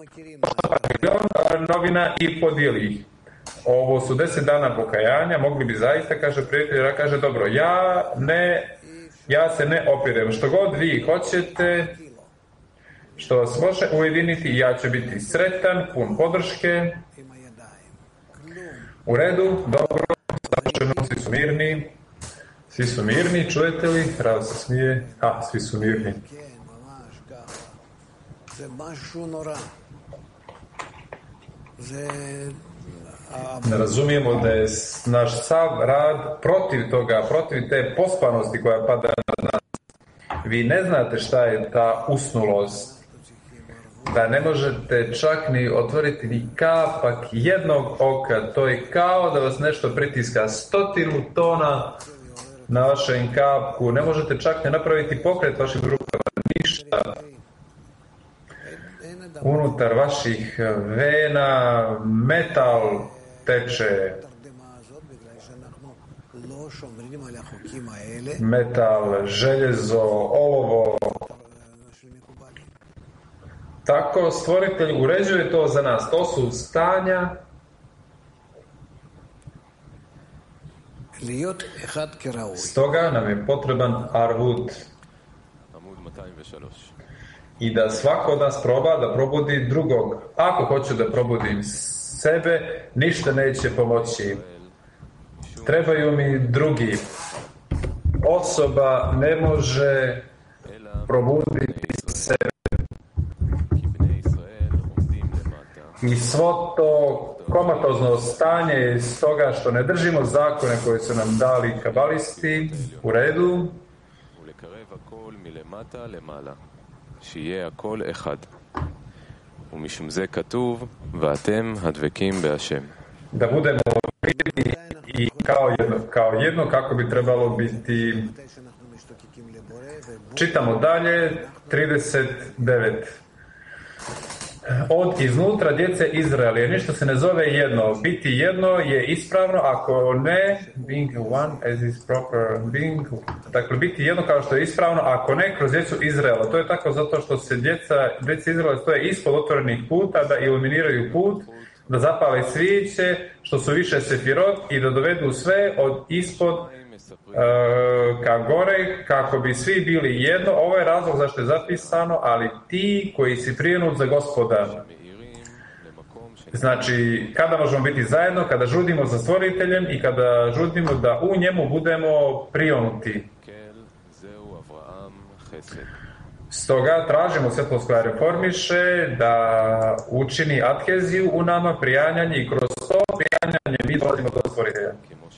novina i podijeli ih. Ovo su 10 dana pokajanja, mogli bi zaista, kaže prijatelj, kaže, dobro, ja se ne opirem, što god vi hoćete, što vas može ujediniti, ja ću biti sretan, pun podrške. U redu, dobro, savršeno, svi su mirni, čujete li? Rav se smije, svi su mirni. Ne razumijemo da je naš sav rad protiv toga, protiv te pospanosti koja pada na nas. Vi ne znate šta je ta usnulost, da ne možete čak ni otvoriti ni kapak jednog oka. To je kao da vas nešto pritiska 100 tona na vašem kapku. Ne možete čak ne napraviti pokret vašim rukama, ništa. Unutar vaših vena metal teče. Metal, željezo, olovo. Tako stvoritelj uređuje to za nas. To su stanja stoga nam je potreban arvut. I da svako od nas proba da probudi drugog. Ako hoću da probudim sebe, ništa neće pomoći. Trebaju mi drugi. Osoba ne može probuditi sebe. I svo to komatozno stanje je iz toga što ne držimo zakone koje su nam dali kabalisti. U redu. שיהיה הכל אחד. ומשום זה כתוב, ואתם הדבקים בהשם. Da budemo vidjeti i kao jedno kako bi trebalo biti. Čitamo dalje, 39. Od iznutra djece Izraelije, ništa se ne zove jedno. Biti jedno je ispravno, ako ne, being one as is proper, dakle biti jedno kao što je ispravno, ako ne, kroz djecu Izraela. To je tako zato što se djeca Izraela stoje ispod otvorenih puta, da iluminiraju put, da zapale svijeće, što su više sefirot i da dovedu sve od ispod ka gore, kako bi svi bili jedno. Ovo je razlog zašto je zapisano, ali ti koji si prijenut za Gospoda. Znači, kada možemo biti zajedno? Kada žudimo za stvoriteljem i kada žudimo da u njemu budemo prionuti. Stoga tražimo svjetlost koja reformiše da učini adheziju u nama, prijanjanje, i kroz to prijanjanje mi dolazimo do stvoritelja.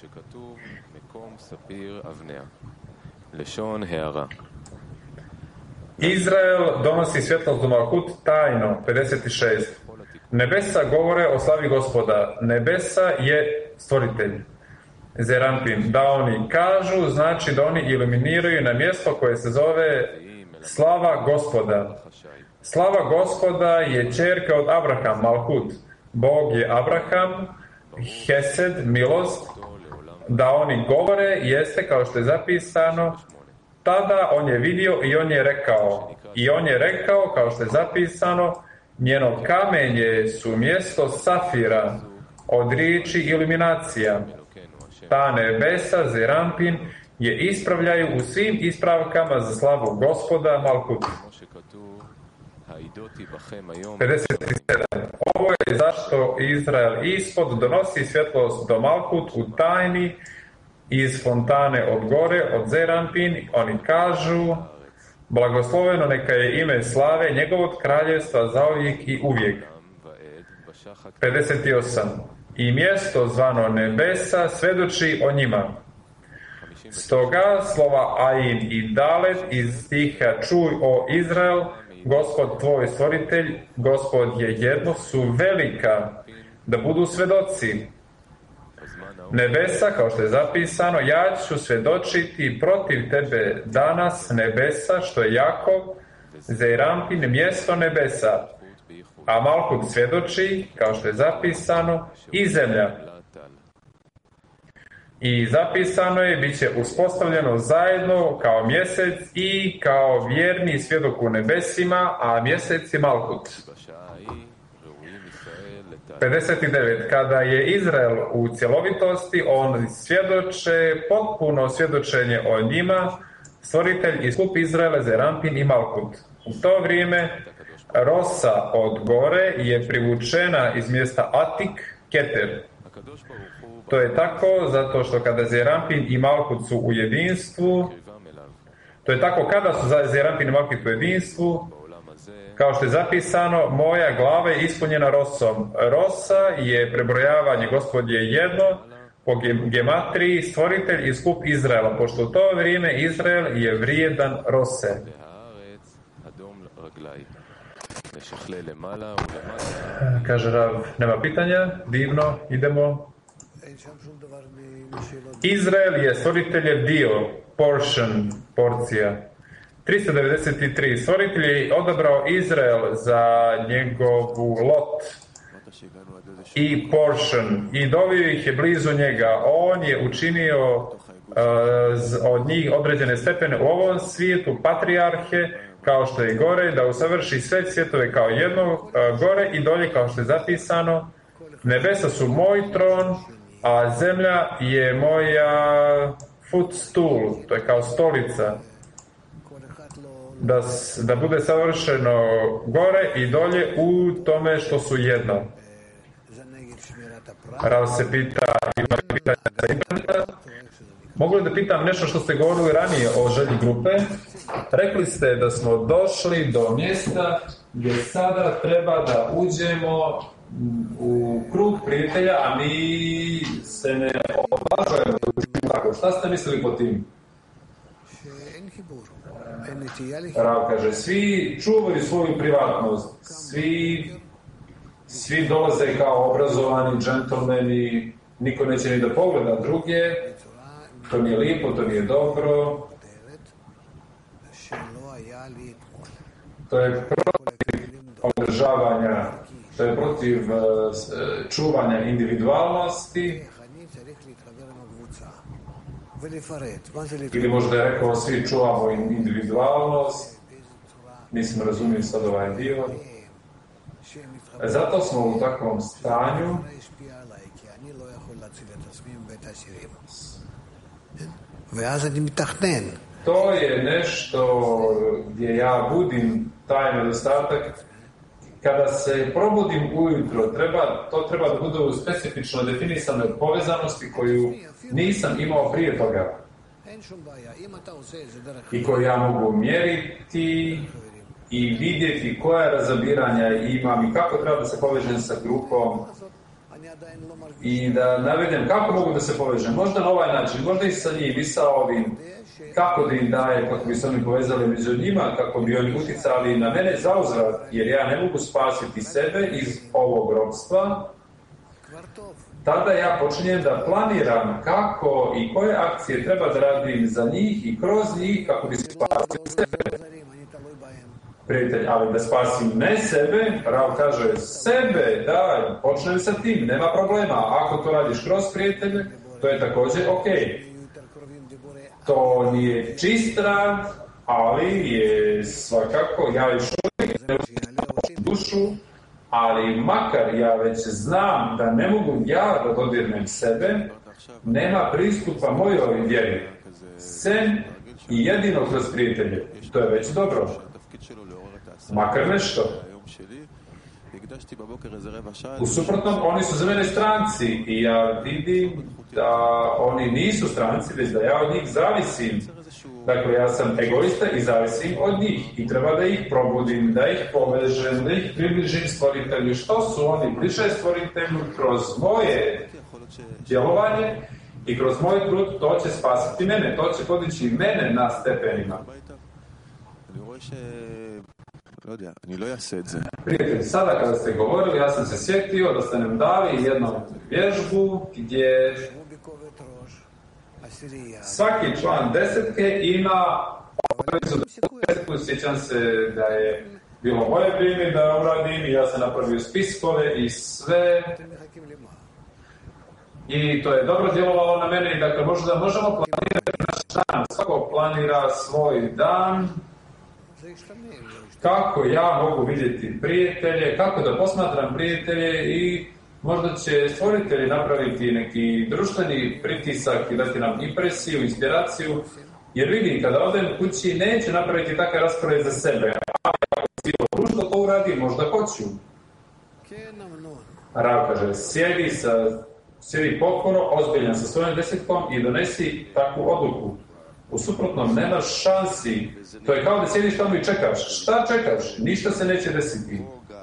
Izrael donosi svjetlost do Malkut tajno, 56. Nebesa govore o slavi Gospoda. Nebesa je stvoritelj. Zerampin, da oni kažu, znači da oni iluminiraju na mjesto koje se zove slava Gospoda. Slava Gospoda je ćerka od Abraham, Malkut. Bog je Abraham, Hesed, milost, da oni govore, jeste kao što je zapisano, tada on je vidio i on je rekao. I on je rekao, kao što je zapisano, njeno kamenje su mjesto safira, od riječi iluminacija. Ta nebesa, Zerampin, je ispravljaju u svim ispravkama za slavu Gospoda, Malkut. 57. Ovo je zašto Izrael ispod donosi svjetlost do Malkut u tajni iz fontane od gore, od Zerampin. Oni kažu, blagosloveno neka je ime slave njegovog kraljevstva zauvijek i uvijek. 58. I mjesto zvano nebesa svedoči o njima. Stoga slova Ain i Dalet iz stiha čuj o Izrael, Gospod tvoj stvoritelj, Gospod je jedno, su velika, da budu svedoci. Nebesa, kao što je zapisano, ja ću svedočiti protiv tebe danas nebesa, što je Jakov, Zerampin, mjesto nebesa. A Malkut svjedoči, kao što je zapisano, i zemlja. I zapisano je, bit će uspostavljeno zajedno kao mjesec i kao vjerni svjedok u nebesima, a mjesec je Malkut. 59. Kada je Izrael u cjelovitosti, on svjedoče potpuno svjedočenje o njima, stvoritelj i skup Izraela, Zerampin i Malkut. U to vrijeme rosa od gore je privučena iz mjesta Atik, Keter. To je tako zato što kada Zerampin i Malkut su u jedinstvu, to je tako kada su Zerampin i Malkut u jedinstvu, kao što je zapisano, moja glava je ispunjena rosom. Rosa je prebrojavanje, Gospod je jedno, po gematriji, stvoritelj i skup Izraela, pošto u to vrijeme Izrael je vrijedan rose. Kaže Rav, nema pitanja, divno, idemo. Izrael je stvoriteljev dio, portion, porcija. 393. Stvoritelj je odabrao Izrael za njegovu lot i portion i doveo ih je blizu njega. On je učinio od njih određene stepene u ovom svijetu, patrijarhe, kao što je gore, da usavrši sve svjetove kao jedno, gore i dolje, kao što je zapisano. Nebesa su moj tron, a zemlja je moja footstool, to je kao stolica. Da bude savršeno gore i dolje u tome što su jedno. Rav se pita, ima pitanja za interneta. Mogu li da pitam nešto što ste govorili ranije o želji grupe? Rekli ste da smo došli do mjesta gdje sada treba da uđemo u krug prijatelja, a mi se ne odvažujemo. Šta ste mislili po tim? Rav kaže, svi čuvaju svoju privatnost, svi dolaze kao obrazovani džentlmeni, niko neće ni da pogleda druge, to nije lijepo, to nije dobro. To je protiv održavanja, to je protiv čuvanja individualnosti. Ili možda je rekao, svi čuvamo individualnost, nisam razumio sad ovaj dio. Zato smo u takvom stanju. To je nešto gdje ja budim taj nedostatak. Kada se probudim ujutro, to treba da bude u specifično definisanoj povezanosti koju nisam imao prije toga i koju ja mogu mjeriti i vidjeti koja razabiranja imam i kako treba da se povežem sa grupom i da navedem kako mogu da se povežem, možda na ovaj način, možda i sa njim i sa ovim, kako da im daje, kako bi se oni povezali među njima, kako bi oni uticali na mene zauzvrat, jer ja ne mogu spasiti sebe iz ovog ropstva tada ja počinjem da planiram kako i koje akcije treba da radim za njih i kroz njih kako bi spasio sebe. Prijatelj, ali da spasim ne sebe, Rav kaže sebe, da, počnem sa tim, nema problema. Ako to radiš kroz prijatelje, to je također ok. To nije čist rad, ali je svakako, ja još uvijek dušu, ali makar ja već znam da ne mogu ja da dodirnem sebe, nema pristupa mojoj vjeri. Sem i jedino kroz prijatelje. To je već dobro. Makar nešto. U suprotnom, oni su za mene stranci i ja vidim da oni nisu stranci, već da ja od njih zavisim. Dakle, ja sam egoista i zavisim od njih i treba da ih probudim, da ih povežem, da ih približim stvoritelju. Što su oni bliže stvoritelju kroz moje djelovanje i kroz moj trud, to će spasiti mene, to će podići mene na stepenima. Prijatelji, sada kada ste govorili, ja sam se sjetio da ste nam dali jednu vježbu gdje svaki član desetke ima obavezu desetku. Sjećam se da je bilo moje vrijeme da uradim i ja sam napravio spiskove i sve. I to je dobro djelovalo na mene i dakle možda možemo planirati naš dan. Svako planira svoj dan. Kako ja mogu vidjeti prijatelje, kako da posmatram prijatelje i možda će stvoritelji napraviti neki društveni pritisak i dati nam impresiju, inspiraciju, jer vidim, kada odem kući neću napraviti takav raspored za sebe, ali ako cijelo društvo to uradi, možda hoću. Rav kaže, sjedi pokoro, ozbiljan sa svojom desetkom i donesi takvu odluku. U suprotnom, nemaš šansi. To je kao da sjediš tamo i čekaš. Šta čekaš? Ništa se neće desiti.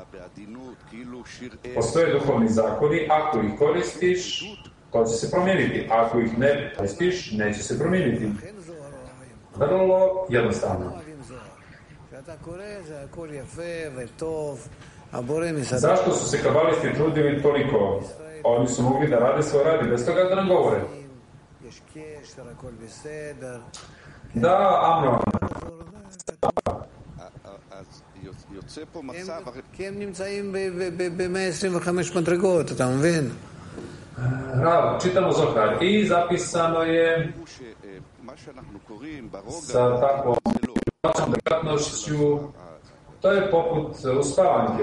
Postoje duhovni zakoni, ako ih koristiš, to će se promijeniti. Ako ih ne koristiš, neće se promijeniti. Vrlo jednostavno. Zašto su se kabalisti trudili toliko? Oni su mogli da rade svoj rad i bez toga da nam govore. Da, Amnon. כי הם נמצאים ב-125 מדרגות, אתה מבין? Rav, čitamo Zohar i zapisano je sa takvom delikatnošću, to je poput uspavanke.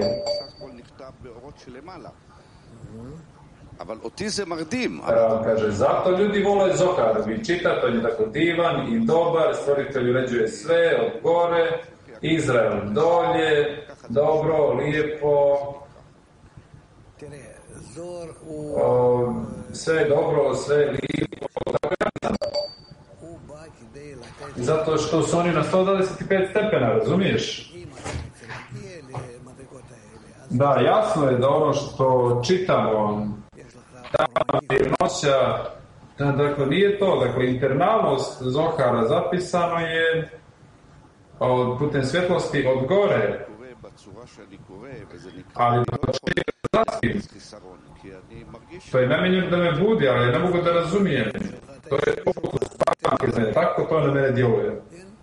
Rav kaže, zato ljudi vole Zohar, vi čitate, on je tako divan i dobar, stvoritelj uređuje sve od gore, Izrael dolje, dobro, lijepo, sve dobro, sve lijepo, zato što su oni na 125 stepena, razumiješ? Da, jasno je da ono što čitamo, ta mirnoća, dakle nije to, dakle internalnost Zohara zapisano je putem svjetlosti od gore, ali to je namijenjeno da me budi, ali ne mogu da razumijem. To je poput spavke, tako to na mene djeluje.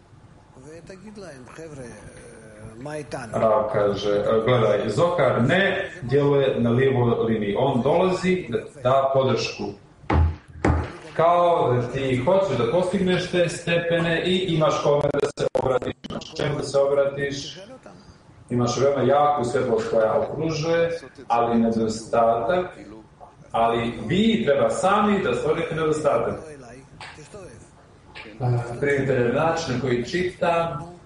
Rav kaže, gledaj, Zohar ne djeluje na lijevoj liniji, on dolazi da podršku. Kao da ti hoćeš da postigneš te stepene i imaš kome da se obratiš, imaš čemu da se obratiš, imaš veoma jaku svjetlost koja okružuje, ali nedostatak, ali vi treba sami da stvorite nedostatak. Prijatelj, način koji čitam,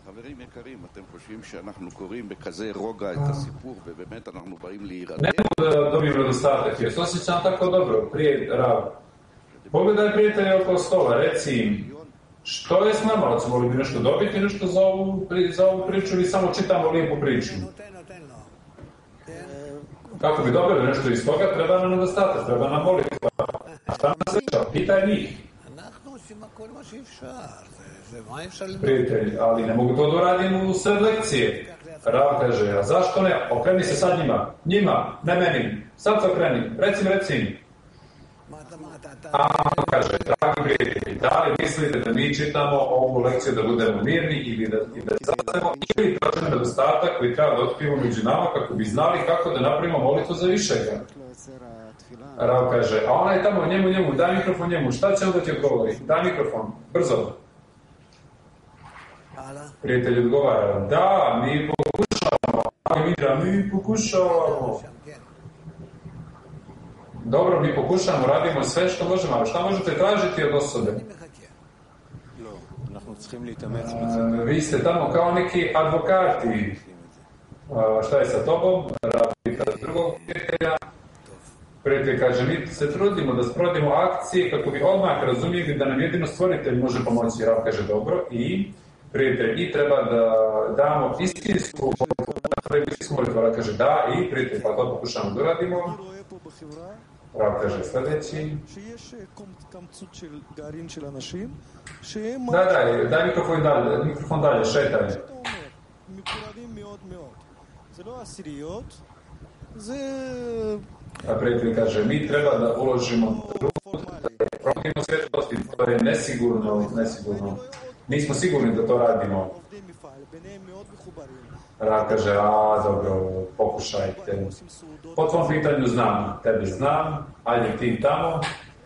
ne mogu da dobijem nedostatak, jer se osjećam tako dobro, prije Rav. Pogledaj prijatelje oko stola, reci im, što je s nama, hoćemo li bi nešto dobiti, nešto za ovu priču ili samo čitamo lijepu priču? Kako bi dobili nešto iz toga, treba nam nedostatak, treba nam molitva. Šta nam sreća? Pitaj njih. Prijatelji, ali ne mogu to da uradim u sred lekcije. Rav kaže, a zašto ne? Okreni se sad njima, ne meni, sad se okreni, reci im. A kaže, dragi prijatelji, da li mislite da mi čitamo ovu lekciju da budemo mirni ili da saznamo ili tražimo nedostatak koji treba da otkrivamo među nama kako bi znali kako da napravimo molitvu za višega? Rav kaže, a ona je tamo njemu, daj mikrofon njemu, šta će onda ti odgovori? Daj mikrofon, brzo. Prijatelj odgovara, da, mi pokušavamo. Dobro, mi pokušamo, radimo sve što možemo, ali šta možete tražiti od osobe? Vi ste tamo kao neki advokati. Šta je sa tobom? Radite drugog prijatelja. Prijatelj kaže, mi se trudimo da sprovodimo akcije kako bi odmah razumijeli da nam jedino stvoritelj može pomoći. Rav kaže, dobro, i prijatelj, i treba da damo istinsku molitvu. Kaže, da, i prijatelj, pa to pokušamo da uradimo. Rav kaže sljedeći. Daj mikrofon dalje, šetaj. A prijatelj kaže, mi treba da uložimo protivno svjetlosti, to je nesigurno. Nismo sigurni da to radimo. Rav kaže, dobro, pokušajte. Po tvom pitanju znam, tebe znam, ajde ti tamo.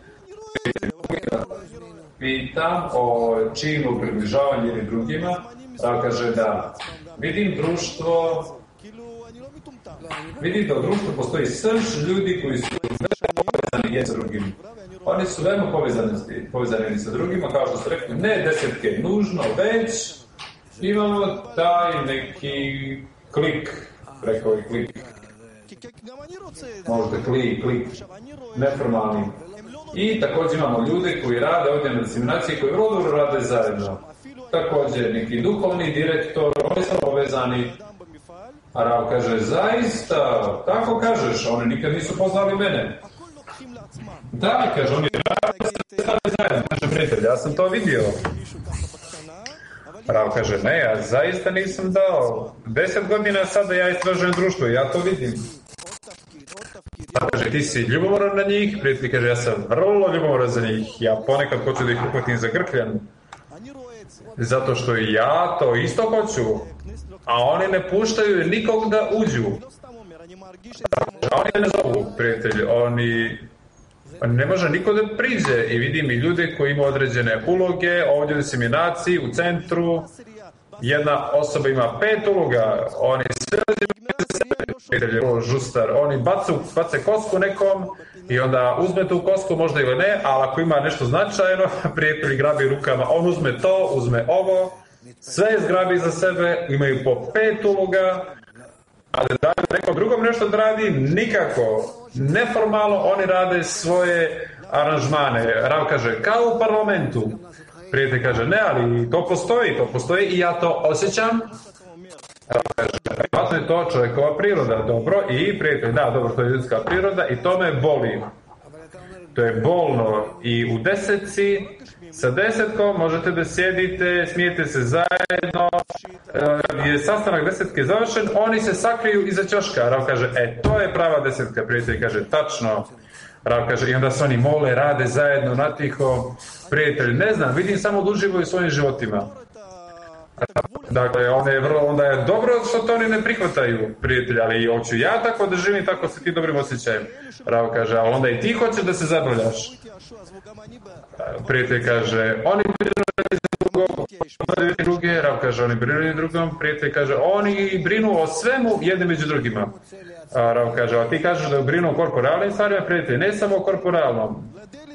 Pitam o činu približavanja ili drugima. Rav kaže, da. Vidim da u društvu postoji srž ljudi koji su povezani jedni sa drugim. Oni su veoma povezani sa drugima, kao što su rekli, ne desetke nužno, već imamo taj neki klik, rekao je klik, možda klik, neformalni. I također imamo ljude koji rade ovdje na diseminaciji, koji vrlo dobro rade zajedno. Također neki duhovni direktor, oni su povezani. A Rav kaže, zaista, tako kažeš, oni nikad nisu poznali mene. Da, kaže, oni rade zajedno, kaže prijatelj, ja sam to vidio. Rav kaže, ne, ja zaista nisam dao. 10 godina sada ja istražujem društvo, ja to vidim. Kaže, ti si ljubomoran na njih, prijatelj kaže, ja sam vrlo ljubomoran za njih, ja ponekad hoću da ih uhvatim za grkljan. Zato što ja to isto hoću, a oni ne puštaju nikog da uđu. Oni ne zovu, prijatelji, oni ne može niko da priđe i vidim i ljude koji imaju određene uloge, ovdje u diseminaciji, u centru, jedna osoba ima 5 uloga, oni sve žustar, oni bace kosku nekom i onda uzme tu kosku, možda ili ne, ali ako ima nešto značajno, prijatelji grabi rukama, on uzme to, uzme ovo, sve zgrabi za sebe, imaju po 5 uloga, a da daju nekom drugom nešto da radi, nikako. Neformalno oni rade svoje aranžmane. Rav kaže, kao u parlamentu. Prijatelj kaže, ne, ali to postoji i ja to osjećam. Rav kaže, privatno je to čovjekova priroda, dobro, i prijatelj, da, dobro, to je ljudska priroda i to me boli. To je bolno i u desetci, sa desetkom možete da sjedite, smijete se zajedno, je sastanak desetke završen, oni se sakriju iza ćoška. Rav kaže, to je prava desetka, prijatelj kaže, tačno. Rav kaže, i onda se oni mole, rade zajedno, natiho, prijatelj, ne znam, vidim samo da uživaju svojim životima. Dakle, onda je dobro što to oni ne prihvataju, prijatelji, ali hoću ja tako da živim, tako se ti dobrim osjećajem. Rav kaže, ali onda i ti hoćeš da se zabavljaš. Prijatelj kaže, oni brinu druge, Rav kaže, oni brinu drugom, prijatelj kaže, oni brinu o svemu jedni među drugima. Rav kaže, a ti kažeš da brinu o korporalnim stvarima, prijatelj, ne samo o korporalnom.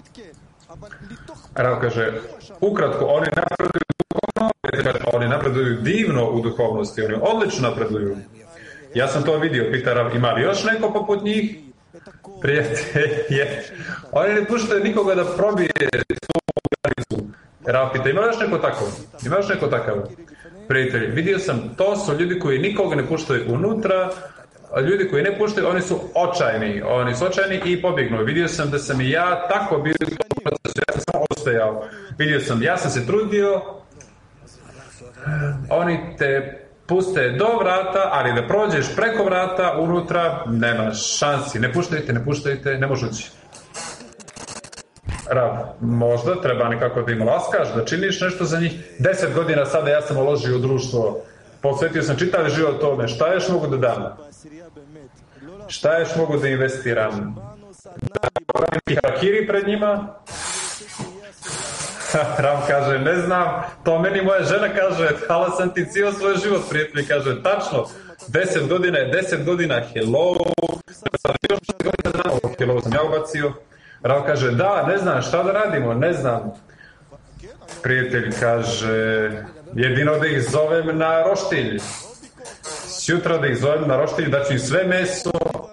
Rav kaže, ukratko, oni napreduju duhovno, oni napreduju divno u duhovnosti, oni odlično napreduju. Ja sam to vidio, pita Rav, ima li još neko poput njih? Prijatelj, oni ne puštaju nikoga da probije svoju granicu. Rav pita, ima još neko tako? Ima još neko takav? Prijatelj, vidio sam, to su ljudi koji nikoga ne puštaju unutra, ljudi koji ne puštaju, oni su očajni i pobjegnu. Vidio sam da sam i ja tako bio, ja sam samo ostajao. Vidio sam, ja sam se trudio, oni te puste do vrata, ali da prođeš preko vrata unutra, nemaš šansi. Ne puštajte, ne može ući. Rav, možda treba nekako da im laskaš, da činiš nešto za njih. 10 godina sada ja sam uložio u društvo, posvetio sam čitav život tome, šta još mogu da dam? Šta još mogu da investiram? Da poradim ti harakiri pred njima? Rav kaže, ne znam, to meni moja žena kaže, hala sam ti cijel svoj život, prijatelj, kaže, tačno, 10 godina, hello, hello sam ja ubacio. Rav kaže, da, ne znam, šta da radimo, ne znam. Prijatelj kaže, jedino da ih zovem na roštilj. Sjutra da ih zovem na roštilj, da ću im sve meso.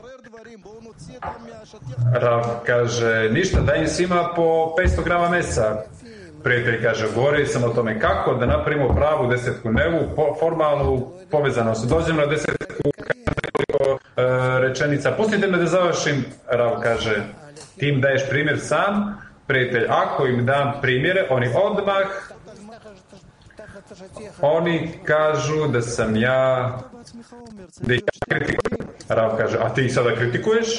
Rav kaže, ništa, daj im svima po 500 grama mesa. Prijatelj kaže, govorio sam o tome kako da napravimo pravu desetku nevu, formalnu povezanost. Dođem na desetku, nekoliko rečenica. Pustite me da završim. Rav kaže, ti im daješ primjer sam. Prijatelj, ako im dam primjere, oni kažu da sam ja, da ih kritikujem. Rav kaže, a ti ih sada kritikuješ?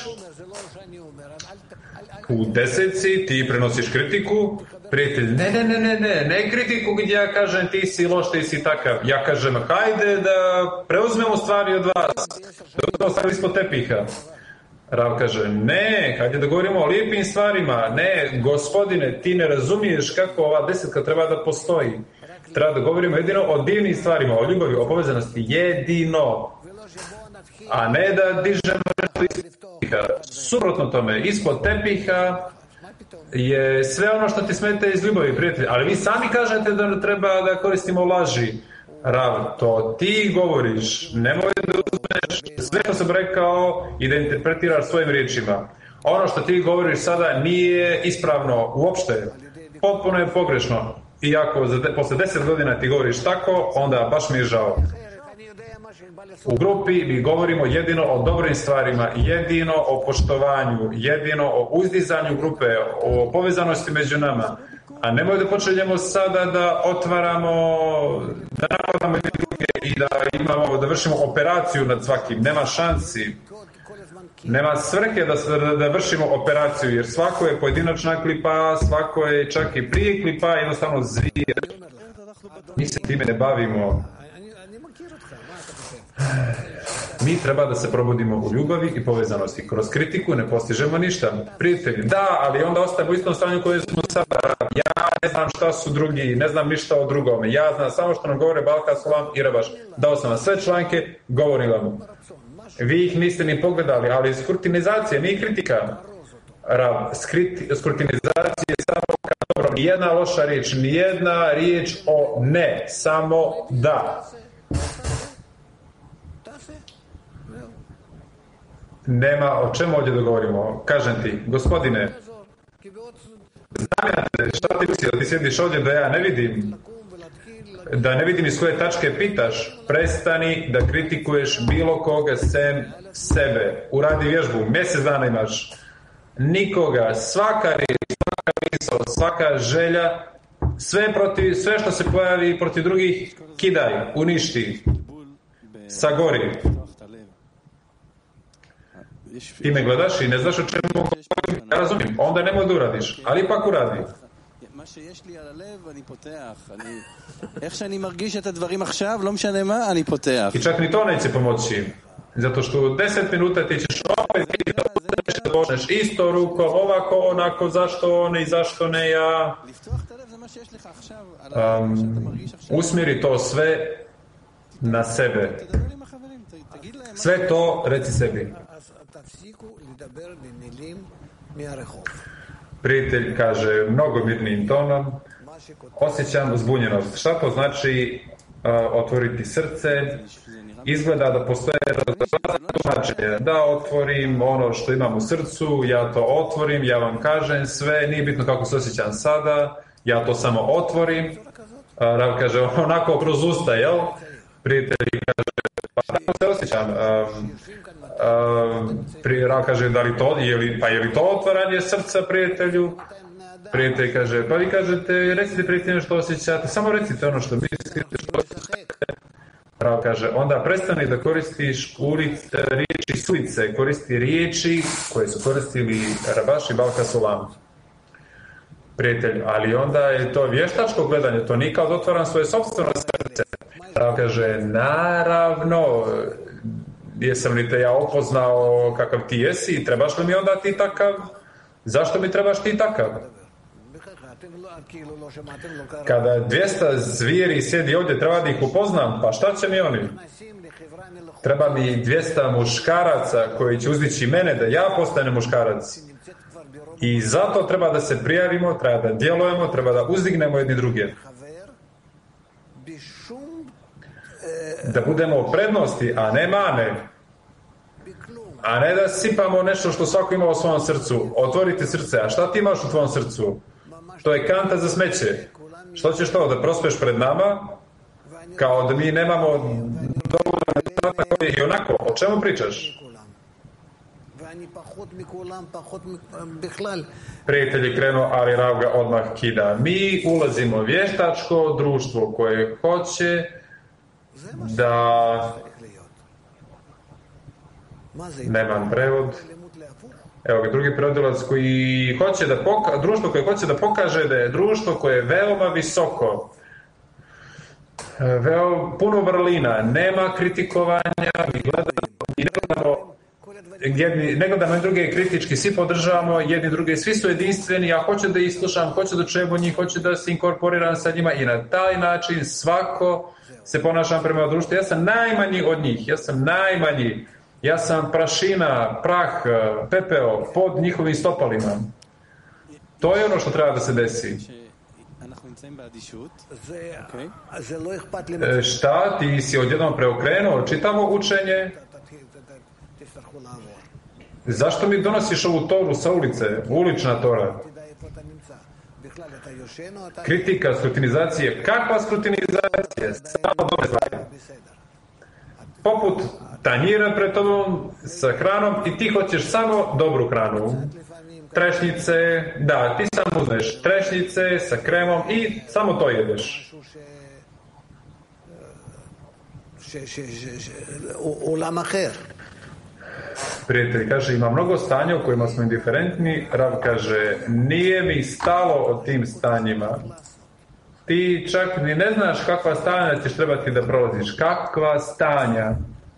U desetci ti prenosiš kritiku. Prijatelj, ne kritiku gdje ja kažem ti si loš, ti si takav. Ja kažem, hajde da preuzmemo stvari od vas, da uzmemo stvari ispod tepiha. Rav kaže, ne, hajde da govorimo o lijepim stvarima. Ne, gospodine, ti ne razumiješ kako ova desetka treba da postoji. Treba da govorimo jedino o divnim stvarima, o ljubavi, o povezanosti, jedino. A ne da dižemo ispod tepiha. Suprotno tome, ispod tepiha je sve ono što ti smete iz ljubavi, prijatelji. Ali vi sami kažete da treba da koristimo laži. Rav, to ti govoriš, nemoj da uzmeš sve što sam rekao i da interpretiraš svojim riječima. Ono što ti govoriš sada nije ispravno uopšte, potpuno je pogrešno. Iako posle 10 godina ti govoriš tako, onda baš mi je žao. U grupi mi govorimo jedino o dobrim stvarima, jedino o poštovanju, jedino o uzdizanju grupe, o povezanosti među nama. A nemoj da počinjemo sada da otvaramo, da napadamo jedni druge i da vršimo operaciju nad svakim. Nema šansi. Nema svrhe da vršimo operaciju, jer svako je pojedinačna klipa, svako je čak i prije klipa, jednostavno zvijer. Mi se time ne bavimo. Mi treba da se probudimo u ljubavi i povezanosti. Kroz kritiku ne postižemo ništa. Prijatelji, da, ali onda ostajemo u istom stanju koje smo sada. Ja ne znam šta su drugi, ne znam ništa o drugome. Ja znam samo što nam govore Balka, Solam i Rabaš. Dao sam vam sve članke, govorim vam. Vi ih niste ni pogledali, ali skrutinizacija nije kritika. Skrutinizacija je samo dobro. Nijedna loša riječ, nijedna riječ o ne, samo da. Nema o čemu ovdje da govorimo. Kažem ti, gospodine, znam ja te, šta ti misli da ti sjediš ovdje da ja ne vidim? Da ne vidim iz koje tačke pitaš? Prestani da kritikuješ bilo koga sem sebe. Uradi vježbu, mjesec dana imaš. Nikoga, svaka riječ, svaka misao, svaka želja, sve što se pojavi protiv drugih, kidaj, uništi, sagori. Ti me gledaš i ne znaš o čemu govorim, ja razumijem, onda nemoj da uradiš, ali ipak uradi. I čak ni to neće pomoći, zato što u 10 minuta ti ćeš opet da počneš isto rukom, ovako, onako, zašto on i zašto ne ja. Usmjeri to sve na sebe. Sve to reci sebi. Prijatelj kaže mnogo mirnijim tonom, osjećam zbunjenost. Šta to znači otvoriti srce? Izgleda da postoje značenje. Da otvorim ono što imam u srcu, ja to otvorim, ja vam kažem sve, nije bitno kako se osjećam sada, ja to samo otvorim. Rav kaže onako kroz usta, jel? Prijatelj kaže pa tako se osjećam. Rav kaže je li to otvaranje srca prijatelju? Prijatelj kaže pa vi kažete recite prijatelju što osjećate, samo recite ono što mislite, što osjećate. Rav kaže, onda prestani da koristiš riječi sulice, koristi riječi koje su koristili Rabaši Balka Sulam. Prijatelj, ali onda je to vještačko gledanje, to nije kao da otvaram svoje sopstveno srce. Rav kaže, naravno, jesam li te ja upoznao kakav ti jesi, trebaš li mi onda ti takav? Zašto mi trebaš ti takav? Kada 200 zvijeri sjedi ovdje, treba da ih upoznam, pa šta će mi oni? Treba mi 200 muškaraca koji će uzdići mene da ja postanem muškarac. I zato treba da se prijavimo, treba da djelujemo, treba da uzdignemo jedni druge. Da budemo u prednosti, a ne mane. A ne da sipamo nešto što svako ima u svom srcu. Otvorite srce. A šta ti imaš u tvom srcu? To je kanta za smeće. Što ćeš to? Da prospeš pred nama? Kao da mi nemamo dovoljno i onako. O čemu pričaš? Prijatelj je krenuo, ali Rav ga odmah kida. Mi ulazimo u vještačko društvo koje hoće da... Nemam prevod. Evo ga, drugi prevodilac koji hoće da društvo koje hoće da pokaže da je društvo koje je veoma visoko, puno vrlina, nema kritikovanja, mi ne gledamo druge kritički, svi podržavamo jedni druge, svi su jedinstveni, ja hoću da ih slušam, hoću da čujem od njih, hoću da se inkorporiram sa njima i na taj način svako se ponašam prema društvu. Ja sam najmanji od njih, ja sam prašina, prah, pepeo pod njihovim stopalima. To je ono što treba da se desi. Šta? Ti si odjednom preokrenuo čitavo učenje? Zašto mi donosiš ovu toru sa ulice? Ulična tora. Kritika, skrutinizacije. Kakva skrutinizacija? Samo dobre stvari. Poput tanjira pred tobom sa hranom i ti hoćeš samo dobru hranu. Trešnjice, da, ti samo uzmeš trešnjice sa kremom i samo to jedeš. Prijatelj kaže, ima mnogo stanja u kojima smo indiferentni. Rav kaže, nije mi stalo o tim stanjima. Ti čak ni ne znaš kakva stanja ćeš trebati da prolaziš. Kakva stanja.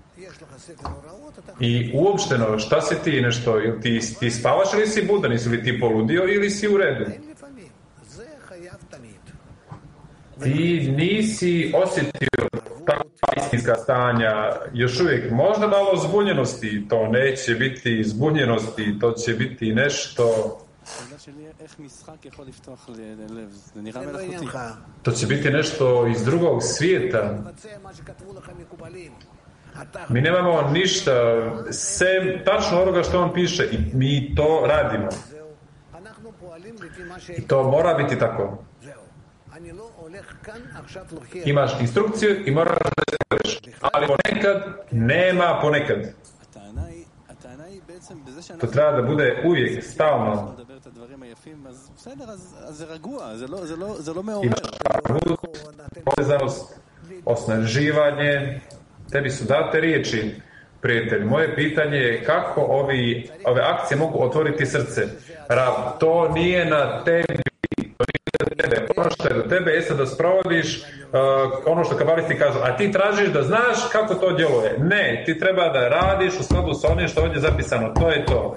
I uopšteno, šta si ti nešto? Ti spavaš ili si budan? Jesi li ti poludio ili si u redu? Ti nisi osjetio takva istinska stanja. Još uvijek možda malo zbunjenosti. To neće biti zbunjenosti. To će biti nešto... To će biti nešto iz drugog svijeta. Mi nemamo ništa sem tačno onoga što on piše i mi to radimo. I to mora biti tako. Imaš instrukciju i moraš da se budeš. Ali ponekad nema ponekad. To treba da bude uvijek, stalno. Imaš povezanost, osnaživanje. Tebi su date riječi, prijatelj. Moje pitanje je kako ove akcije mogu otvoriti srce. Rav, to nije na tebi. To nije na tebe. Ono što je do tebe jeste da sprovodiš ono što kabalisti kažu. A ti tražiš da znaš kako to djeluje. Ne, ti treba da radiš u skladu sa onim što je ovdje zapisano. To je to.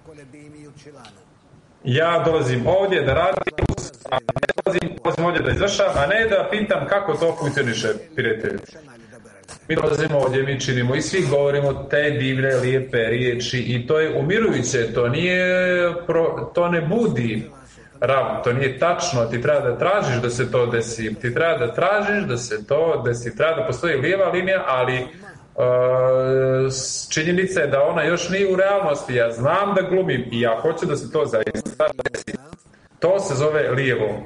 Ja dolazim ovdje da radim, a ne dolazim ovdje da izvršam, a ne da pitam kako to funkcioniše, prijatelj. Mi dolazimo ovdje, mi činimo i svi govorimo te divne, lijepe riječi i to je umirujuće, to ne budi Rav, to nije tačno, ti treba da tražiš da se to desi, ti treba da tražiš da se to desi, treba da postoji lijeva linija, ali činjenica je da ona još nije u realnosti, ja znam da glumim i ja hoću da se to zaista desi. To se zove lijevo.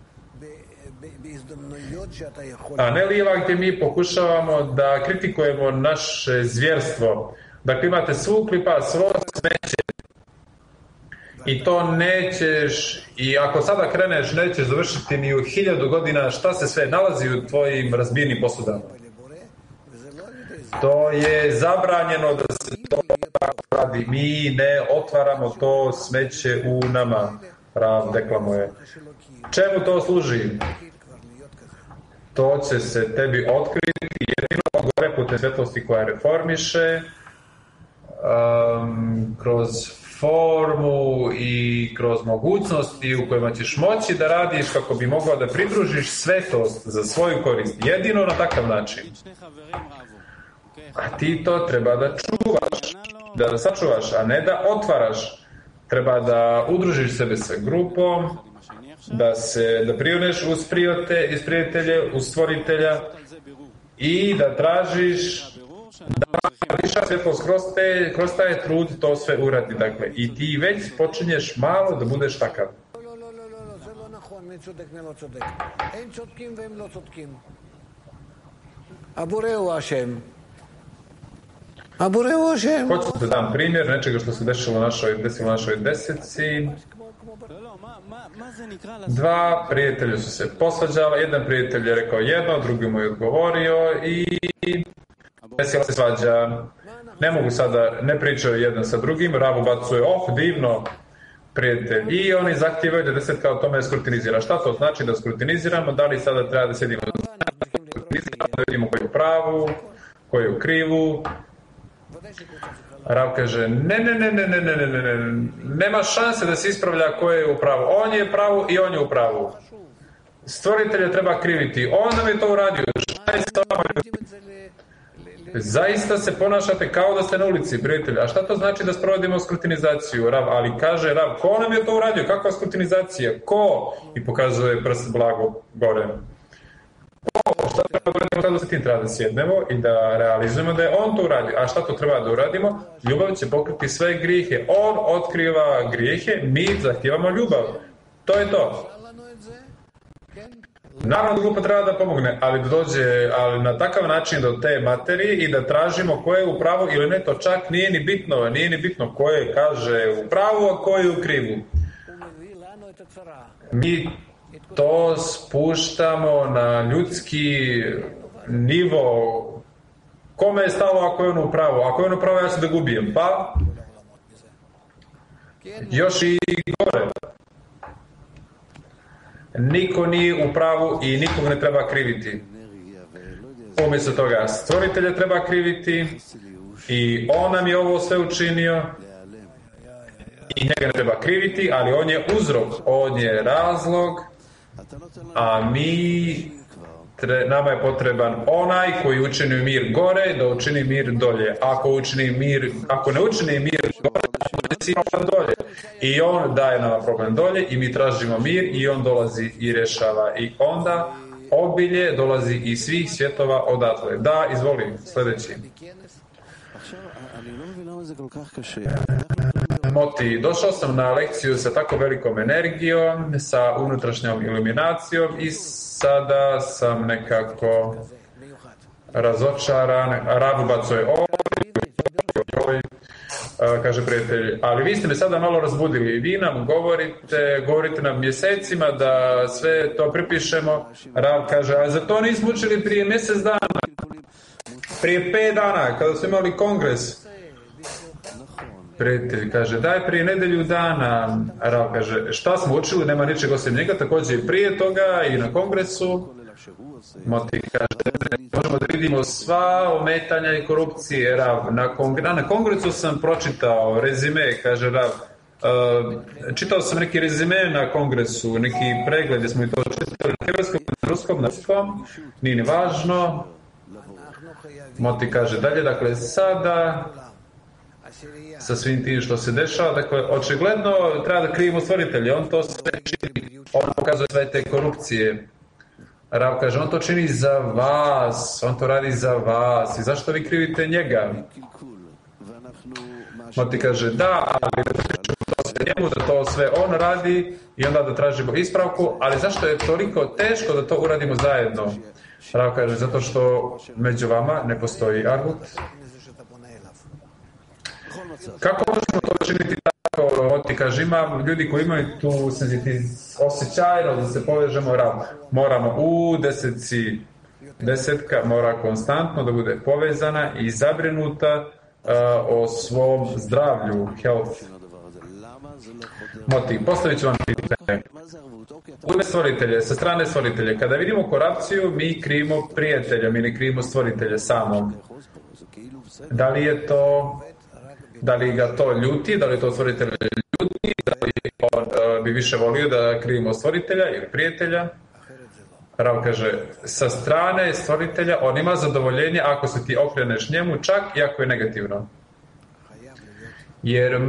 A ne lijeva gdje mi pokušavamo da kritikujemo naše zvjerstvo. Dakle, imate svukli pa svo smeće. I to nećeš, i ako sada kreneš, nećeš završiti ni u 1000 godina šta se sve nalazi u tvojim razbijenim posudama. To je zabranjeno da se to radi. Mi ne otvaramo to smeće u nama. Rav deklamuje. Čemu to služi? To će se tebi otkriti jedino gore putem svjetlosti koja reformiše, kroz formu i kroz mogućnosti u kojima ćeš moći da radiš kako bi mogao da pridružiš svetost za svoju korist. Jedino na takav način. A ti to treba da čuvaš, da sačuvaš, a ne da otvaraš. Treba da udružiš sebe sa grupom, da prioneš uz prijatelje, uz stvoritelja i da tražiš da viša svjetlost kroz taj trud to sve uradi. Dakle, i ti već počinješ malo da budeš takav. Hoću da dam primjer nečega što se desilo u našoj deseci. Dva prijatelja su se posvađala, jedan prijatelj je rekao jedno, drugi mu je odgovorio i desila se svađa. Ne mogu sada, ne pričaju jedan sa drugim, Rav ubacuje, divno, prijatelj. I oni zahtijevaju da desetka o tome skrutinizira. Šta to znači da skrutiniziramo? Da li sada treba da sedimo da vidimo koji je u pravu, koji je u krivu? Rav kaže, ne, nema šanse da se ispravlja ko je u pravu. On je u pravu i on je u pravu. Stvoritelja treba kriviti. On nam je to uradio. Šta je sa vama? Zaista se ponašate kao da ste na ulici, prijatelji. A šta to znači da sprovodimo skrutinizaciju? Rav, ali kaže Rav, ko nam je to uradio? Kakva skrutinizacija? Ko? I pokazuje prst blago gore. Šta treba da uradimo kada sa tim? Treba da sjednemo i da realizujemo da je on to uradio. A šta to treba da uradimo? Ljubav će pokriti sve grijehe. On otkriva grijehe, mi zahtijevamo ljubav. To je to. Naravno da grupa treba da pomogne, ali da dođe na takav način do te materije i da tražimo ko je u pravu ili ne, to čak nije ni bitno ko je, kaže, u pravu, a ko je u krivu. Mi to spuštamo na ljudski nivo. Kome je stalo ako je on u pravu? Ako je on u pravu, ja ću da gubijem. Pa još i gore. Niko nije u pravu i nikog ne treba kriviti. Umjesto toga stvoritelja treba kriviti i on nam je ovo sve učinio i njega ne treba kriviti, ali on je uzrok, on je razlog, a nama je potreban onaj koji učini mir gore da učini mir dolje. Ako ne učini mir gore, on problem dolje. I on daje nama problem dolje i mi tražimo mir i on dolazi i rješava. I onda obilje dolazi iz svih svjetova odatle. Da, izvoli, sljedeći. Moti, došao sam na lekciju sa tako velikom energijom, sa unutrašnjom iluminacijom i sada sam nekako razočaran. Rav ubacuje kaže prijatelj, ali vi ste me sada malo razbudili. Vi nam govorite nam mjesecima da sve to pripišemo. Rav kaže, a za to nismo učili prije mjesec dana, prije 5 dana, kada smo imali kongres. Prijatelj kaže, daj prije nedelju dana. Rav kaže, šta smo učili, nema ničeg osim njega, također i prije toga i na kongresu. Moti kaže, možemo da vidimo sva ometanja i korupcije. Rav, na kongresu sam pročitao rezime, kaže Rav, čitao sam neki rezime na kongresu, neki pregled gdje smo i to čitali na hebrejskom, na ruskom, na svom, nije ni važno. Moti kaže dalje, dakle sada sa svim tim što se dešava, dakle očigledno treba da krivimo stvoritelje, on to sve čini, on pokazuje sve te korupcije. Rav kaže, on to čini za vas, on to radi za vas i zašto vi krivite njega? Moti kaže, da, ali da to sve njemu, da to sve on radi i onda da tražimo ispravku, ali zašto je toliko teško da to uradimo zajedno? Rav kaže, zato što među vama ne postoji argut. Kako možemo to činiti tako? Moti kaže, imam ljudi koji imaju tu osjećajno da se povežemo. Rav, moramo u deseci Desetka mora konstantno da bude povezana i zabrinuta o svom zdravlju, health. Moti, postavit ću vam pitanje. U ime stvoritelje, sa strane stvoritelja, kada vidimo korupciju, mi krivimo prijatelja, mi ne krivimo stvoritelja samog. Da li je to, da li ga to ljuti, da li to stvoritelj ljuti, da li on bi više volio da krivimo stvoritelja ili prijatelja? Rav kaže, sa strane stvoritelja on ima zadovoljenje ako se ti okreneš njemu, čak i ako je negativno. Jer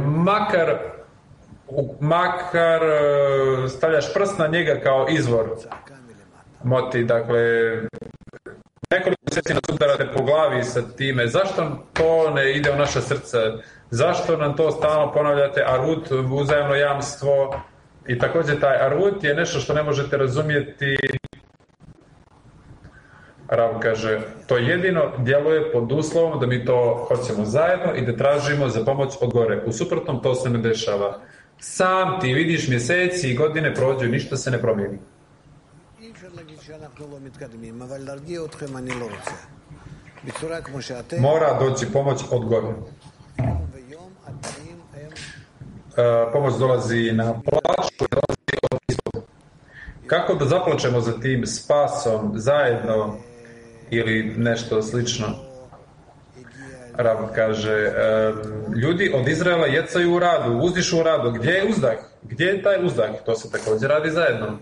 makar stavljaš prst na njega kao izvor. Moti, dakle, nekoliko mjeseci nas udarate po glavi sa time. Zašto to ne ide u naše srce? Zašto nam to stalno ponavljate? Arut, uzajamno jamstvo. I također taj arut je nešto što ne možete razumjeti. Rav kaže, to jedino djeluje pod uslovom da mi to hoćemo zajedno i da tražimo za pomoć od gore. U suprotnom to se ne dešava. Sam ti vidiš mjeseci i godine prođu i ništa se ne promijeni. Mora doći pomoć od gore. Pomoć dolazi na plaću, dolazi od istoga. Kako da zaplačemo za tim spasom zajedno ili nešto slično? Rav kaže, ljudi od Izraela jecaju u radu, uzdišu u radu. Gdje je uzdah? Gdje je taj uzdah? To se također radi zajedno.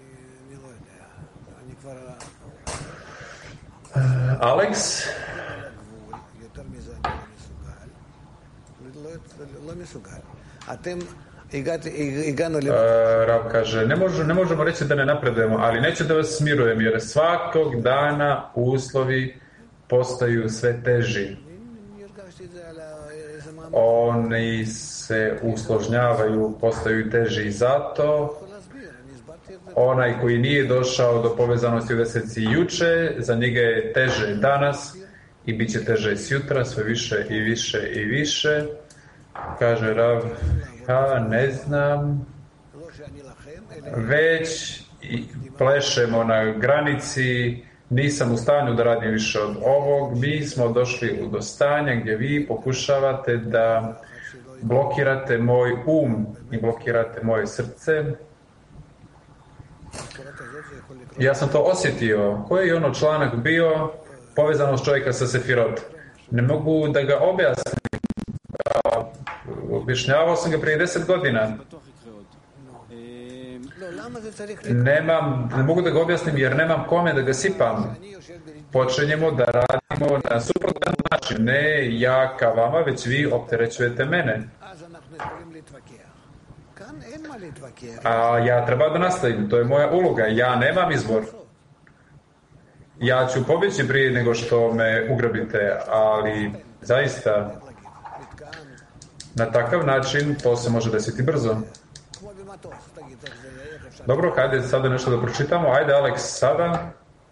Alex? Rav kaže, ne možemo reći da ne napredujemo, ali neću da vas smirujem, jer svakog dana uslovi postaju sve teži. Oni se usložnjavaju, postaju teži i zato onaj koji nije došao do povezanosti u deseci juče, za njega je teže danas i bit će teže sjutra, sve više i više i više. Kaže Rav, ja ne znam, već plešemo na granici, nisam u stanju da radim više od ovog, mi smo došli do stanja gdje vi pokušavate da blokirate moj i blokirate moje srce. Ja sam to osjetio. Koji je ono članak bio povezanost čovjeka sa Sefirot? Ne mogu da ga objasnim. Objašnjavao sam ga prije 10 godina. Ne mogu da ga objasnim jer nemam kome da ga sipam. Počinjemo da radimo na suprotan način. Ne ja ka vama, već vi opterećujete mene. A ja treba da nastavim. To je moja uloga. Ja nemam izbor. Ja ću pobjeći prije nego što me ugrabite, ali zaista na takav način to se može desiti brzo. Dobro, hajde sada nešto da pročitamo. Ajde, Alex, sada.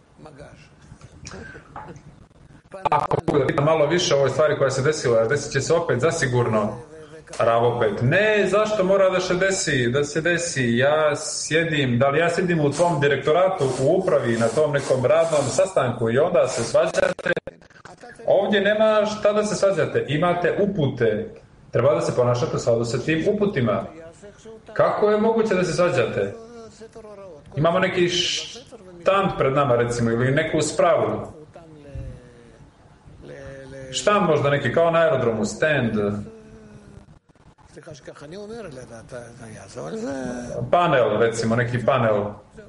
Ako mogu da pitam malo više o ovoj stvari koja se desila, desit će se opet zasigurno. Rav opet, ne, zašto mora da se desi, da li ja sjedim u tvom direktoratu, u upravi, na tom nekom radnom sastanku i onda se svađate. Ovdje nema šta da se svađate, imate upute, treba da se ponašate skladu sa tim uputima. Kako je moguće da se svađate? Imamo neki štand pred nama, recimo, ili neku spravu. Štand možda neki, kao na aerodromu, stand. Panel, recimo, neki panel.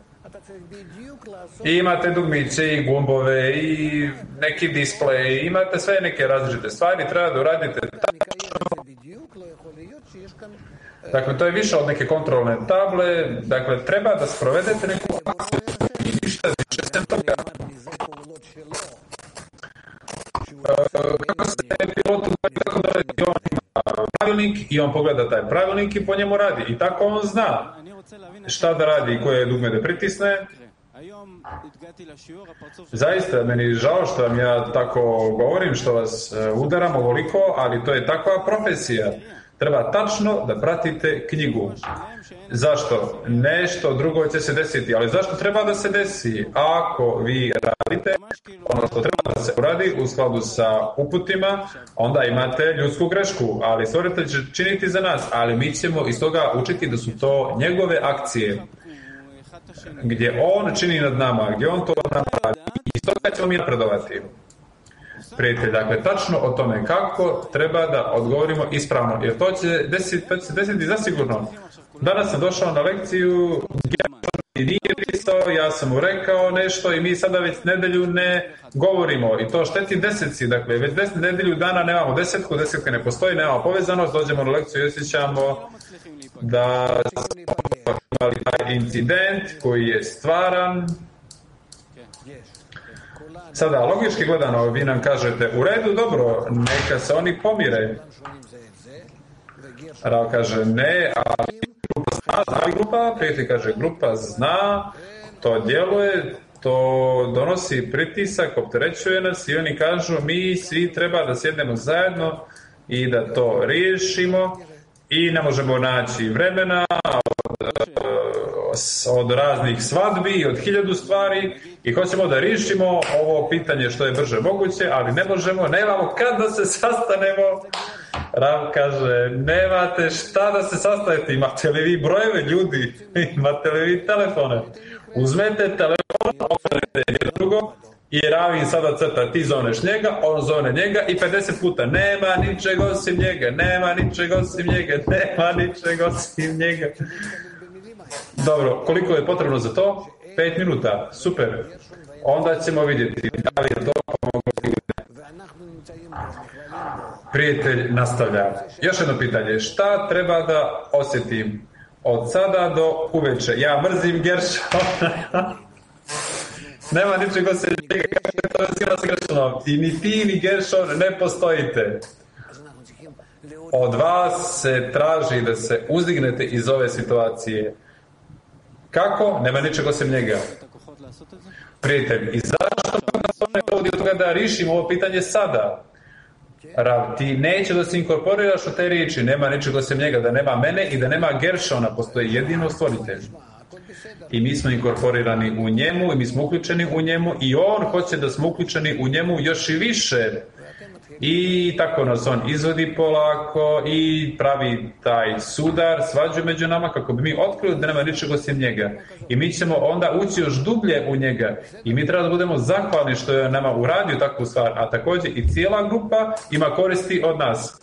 I imate dugmiće i gumbove i neki displej, imate sve neke različite stvari, treba da uradite tačno. Dakle, to je više od neke kontrolne table, dakle, treba da sprovedete neku akciju i ništa više sem toga. Kako se pilotu tako da radi, on ima pravilnik i on pogleda taj pravilnik i po njemu radi. I tako on zna šta da radi i koje dugme da pritisne. Zaista, meni je žao što vam ja tako govorim, što vas udaram ovoliko, ali to je takva profesija. Treba tačno da pratite knjigu. Zašto? Nešto drugo će se desiti, ali zašto treba da se desi? Ako vi radite ono što treba da se uradi u skladu sa uputima, onda imate ljudsku grešku, ali stvoritelj će činiti za nas, ali mi ćemo iz toga učiti da su to njegove akcije, gdje on čini nad nama, gdje on to nama radi, i iz toga ćemo mi napredovati. Prijatelj, dakle, tačno o tome kako treba da odgovorimo ispravno, jer to će desiti zasigurno. Danas sam došao na lekciju gdje nije pisao, ja sam mu rekao nešto i mi sada već nedelju ne govorimo i to šteti deseci, dakle, već nedelju dana nemamo desetku, desetka ne postoji, nemamo povezanost, dođemo na lekciju i osjećamo da smo imali taj incident koji je stvaran. Sada, logički gledano, vi nam kažete, u redu, dobro, neka se oni pomire. Rav kaže, ne, ali grupa zna, grupa, prijatelj kaže, grupa zna, to djeluje, to donosi pritisak, opterećuje nas i oni kažu, mi svi treba da sjednemo zajedno i da to riješimo i ne možemo naći vremena od raznih svadbi i od 1000 stvari i hoćemo da riješimo ovo pitanje što je brže moguće, ali ne možemo, nemamo kad da se sastanemo. Rav kaže, nemate šta da se sastanete, imate li vi brojeve ljudi, imate li vi telefone, uzmete telefon, okrenete jedno drugo i Ravi sada crta, ti zovneš njega, on zovne njega i 50 puta, nema ničeg osim njega, nema ničeg osim njega, nema ničeg osim njega. Dobro, koliko je potrebno za to? 5 minuta, super. Onda ćemo vidjeti da li je to pomoglo ili ne. Prijatelj nastavlja. Još jedno pitanje, šta treba da osjetim od sada do uveče? Ja mrzim Gershona. Nema ničeg osim njega, kako je to svima s Gershonom. I ni ti ni Gershon ne postojite. Od vas se traži da se uzdignete iz ove situacije. Kako? Nema ničeg osim njega. Prijatelj, i zašto nas one dovodi od toga da rišimo ovo pitanje sada? Rav, ti neće da se inkorporiraš u te riječi, nema ničeg osim njega, da nema mene i da nema Gershona, postoji jedino stvoritelj. I mi smo inkorporirani u njemu i mi smo uključeni u njemu i on hoće da smo uključeni u njemu još i više. I tako nas on izvodi polako i pravi taj sudar, svađu među nama kako bi mi otkrili da nema ničeg osim njega. I mi ćemo onda ući još dublje u njega. I mi treba da budemo zahvalni što je nama uradio takvu stvar, a također i cijela grupa ima koristi od nas.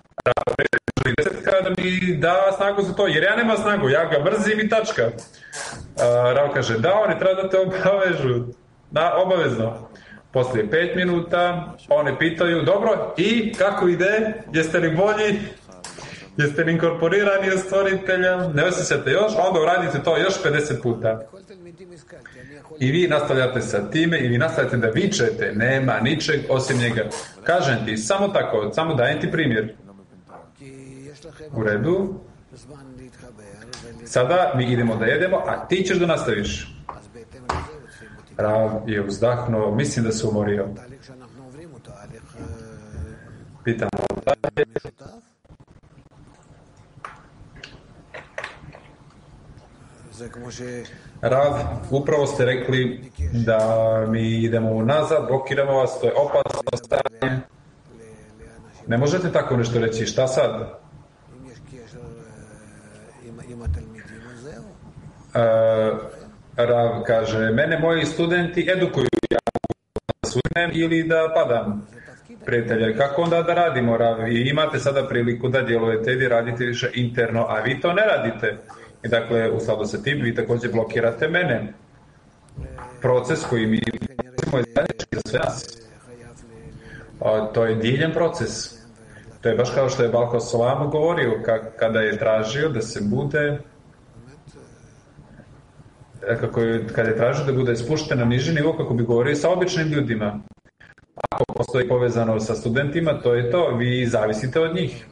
Da mi da snagu za to, jer ja nema snagu, ja ga mrzim i tačka. Rav kaže, da, oni treba da te obavežu. Da, obavezno. Poslije 5 minuta, oni pitaju, dobro, i kako ide? Jeste li bolji? Jeste li inkorporirani od stvoritelja? Ne osjećate još? Onda uradite to još 50 puta. I vi nastavljate sa time i vi nastavljate da vičete, nema ničeg osim njega. Kažem ti, samo tako, samo dajem ti primjer. U redu. Sada mi idemo da jedemo, a ti ćeš da nastaviš. Rav je uzdahnuo, mislim da se umorio. Pitamo dalje. Rav, upravo ste rekli da mi idemo unazad, blokiramo vas, to je opasno stanje. Ne možete tako nešto reći, šta sad? Rav kaže, mene moji studenti edukuju, ja da sudnem ili da padam. Prijatelje, kako onda da radimo, Rav? I imate sada priliku da djelujete i radite više interno, a vi to ne radite. I dakle, u skladu sa tim, vi također blokirate mene. Proces koji mi je zajednički za sve nas. To je diljem proces. To je baš kao što je Balko Solam govorio, kada je tražio da se bude kada je tražio da bude spušten na niži nivo kako bi govorio sa običnim ljudima. Ako postoji povezano sa studentima, to je to, vi zavisite od njih.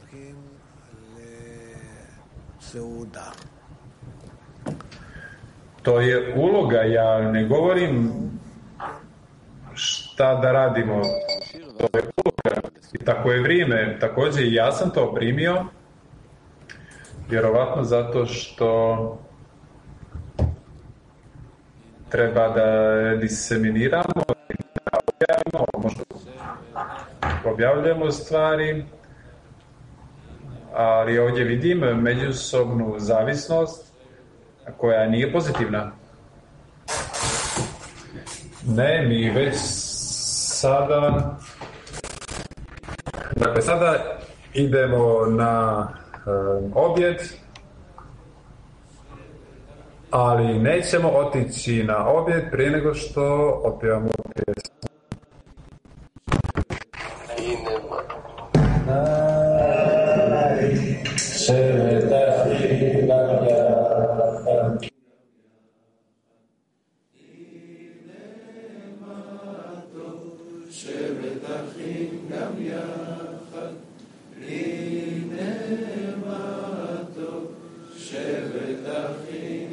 To je uloga, ja ne govorim šta da radimo, to je uloga i tako je vrijeme. Također i ja sam to primio Vjerovatno zato što treba da diseminiramo, da možda objavljujemo stvari, ali ovdje vidim međusobnu zavisnost koja nije pozitivna. Ne, mi već sada, dakle sada idemo na objed, ali nećemo otići na objed prije nego što opjevamo pjesmu. שבט אחים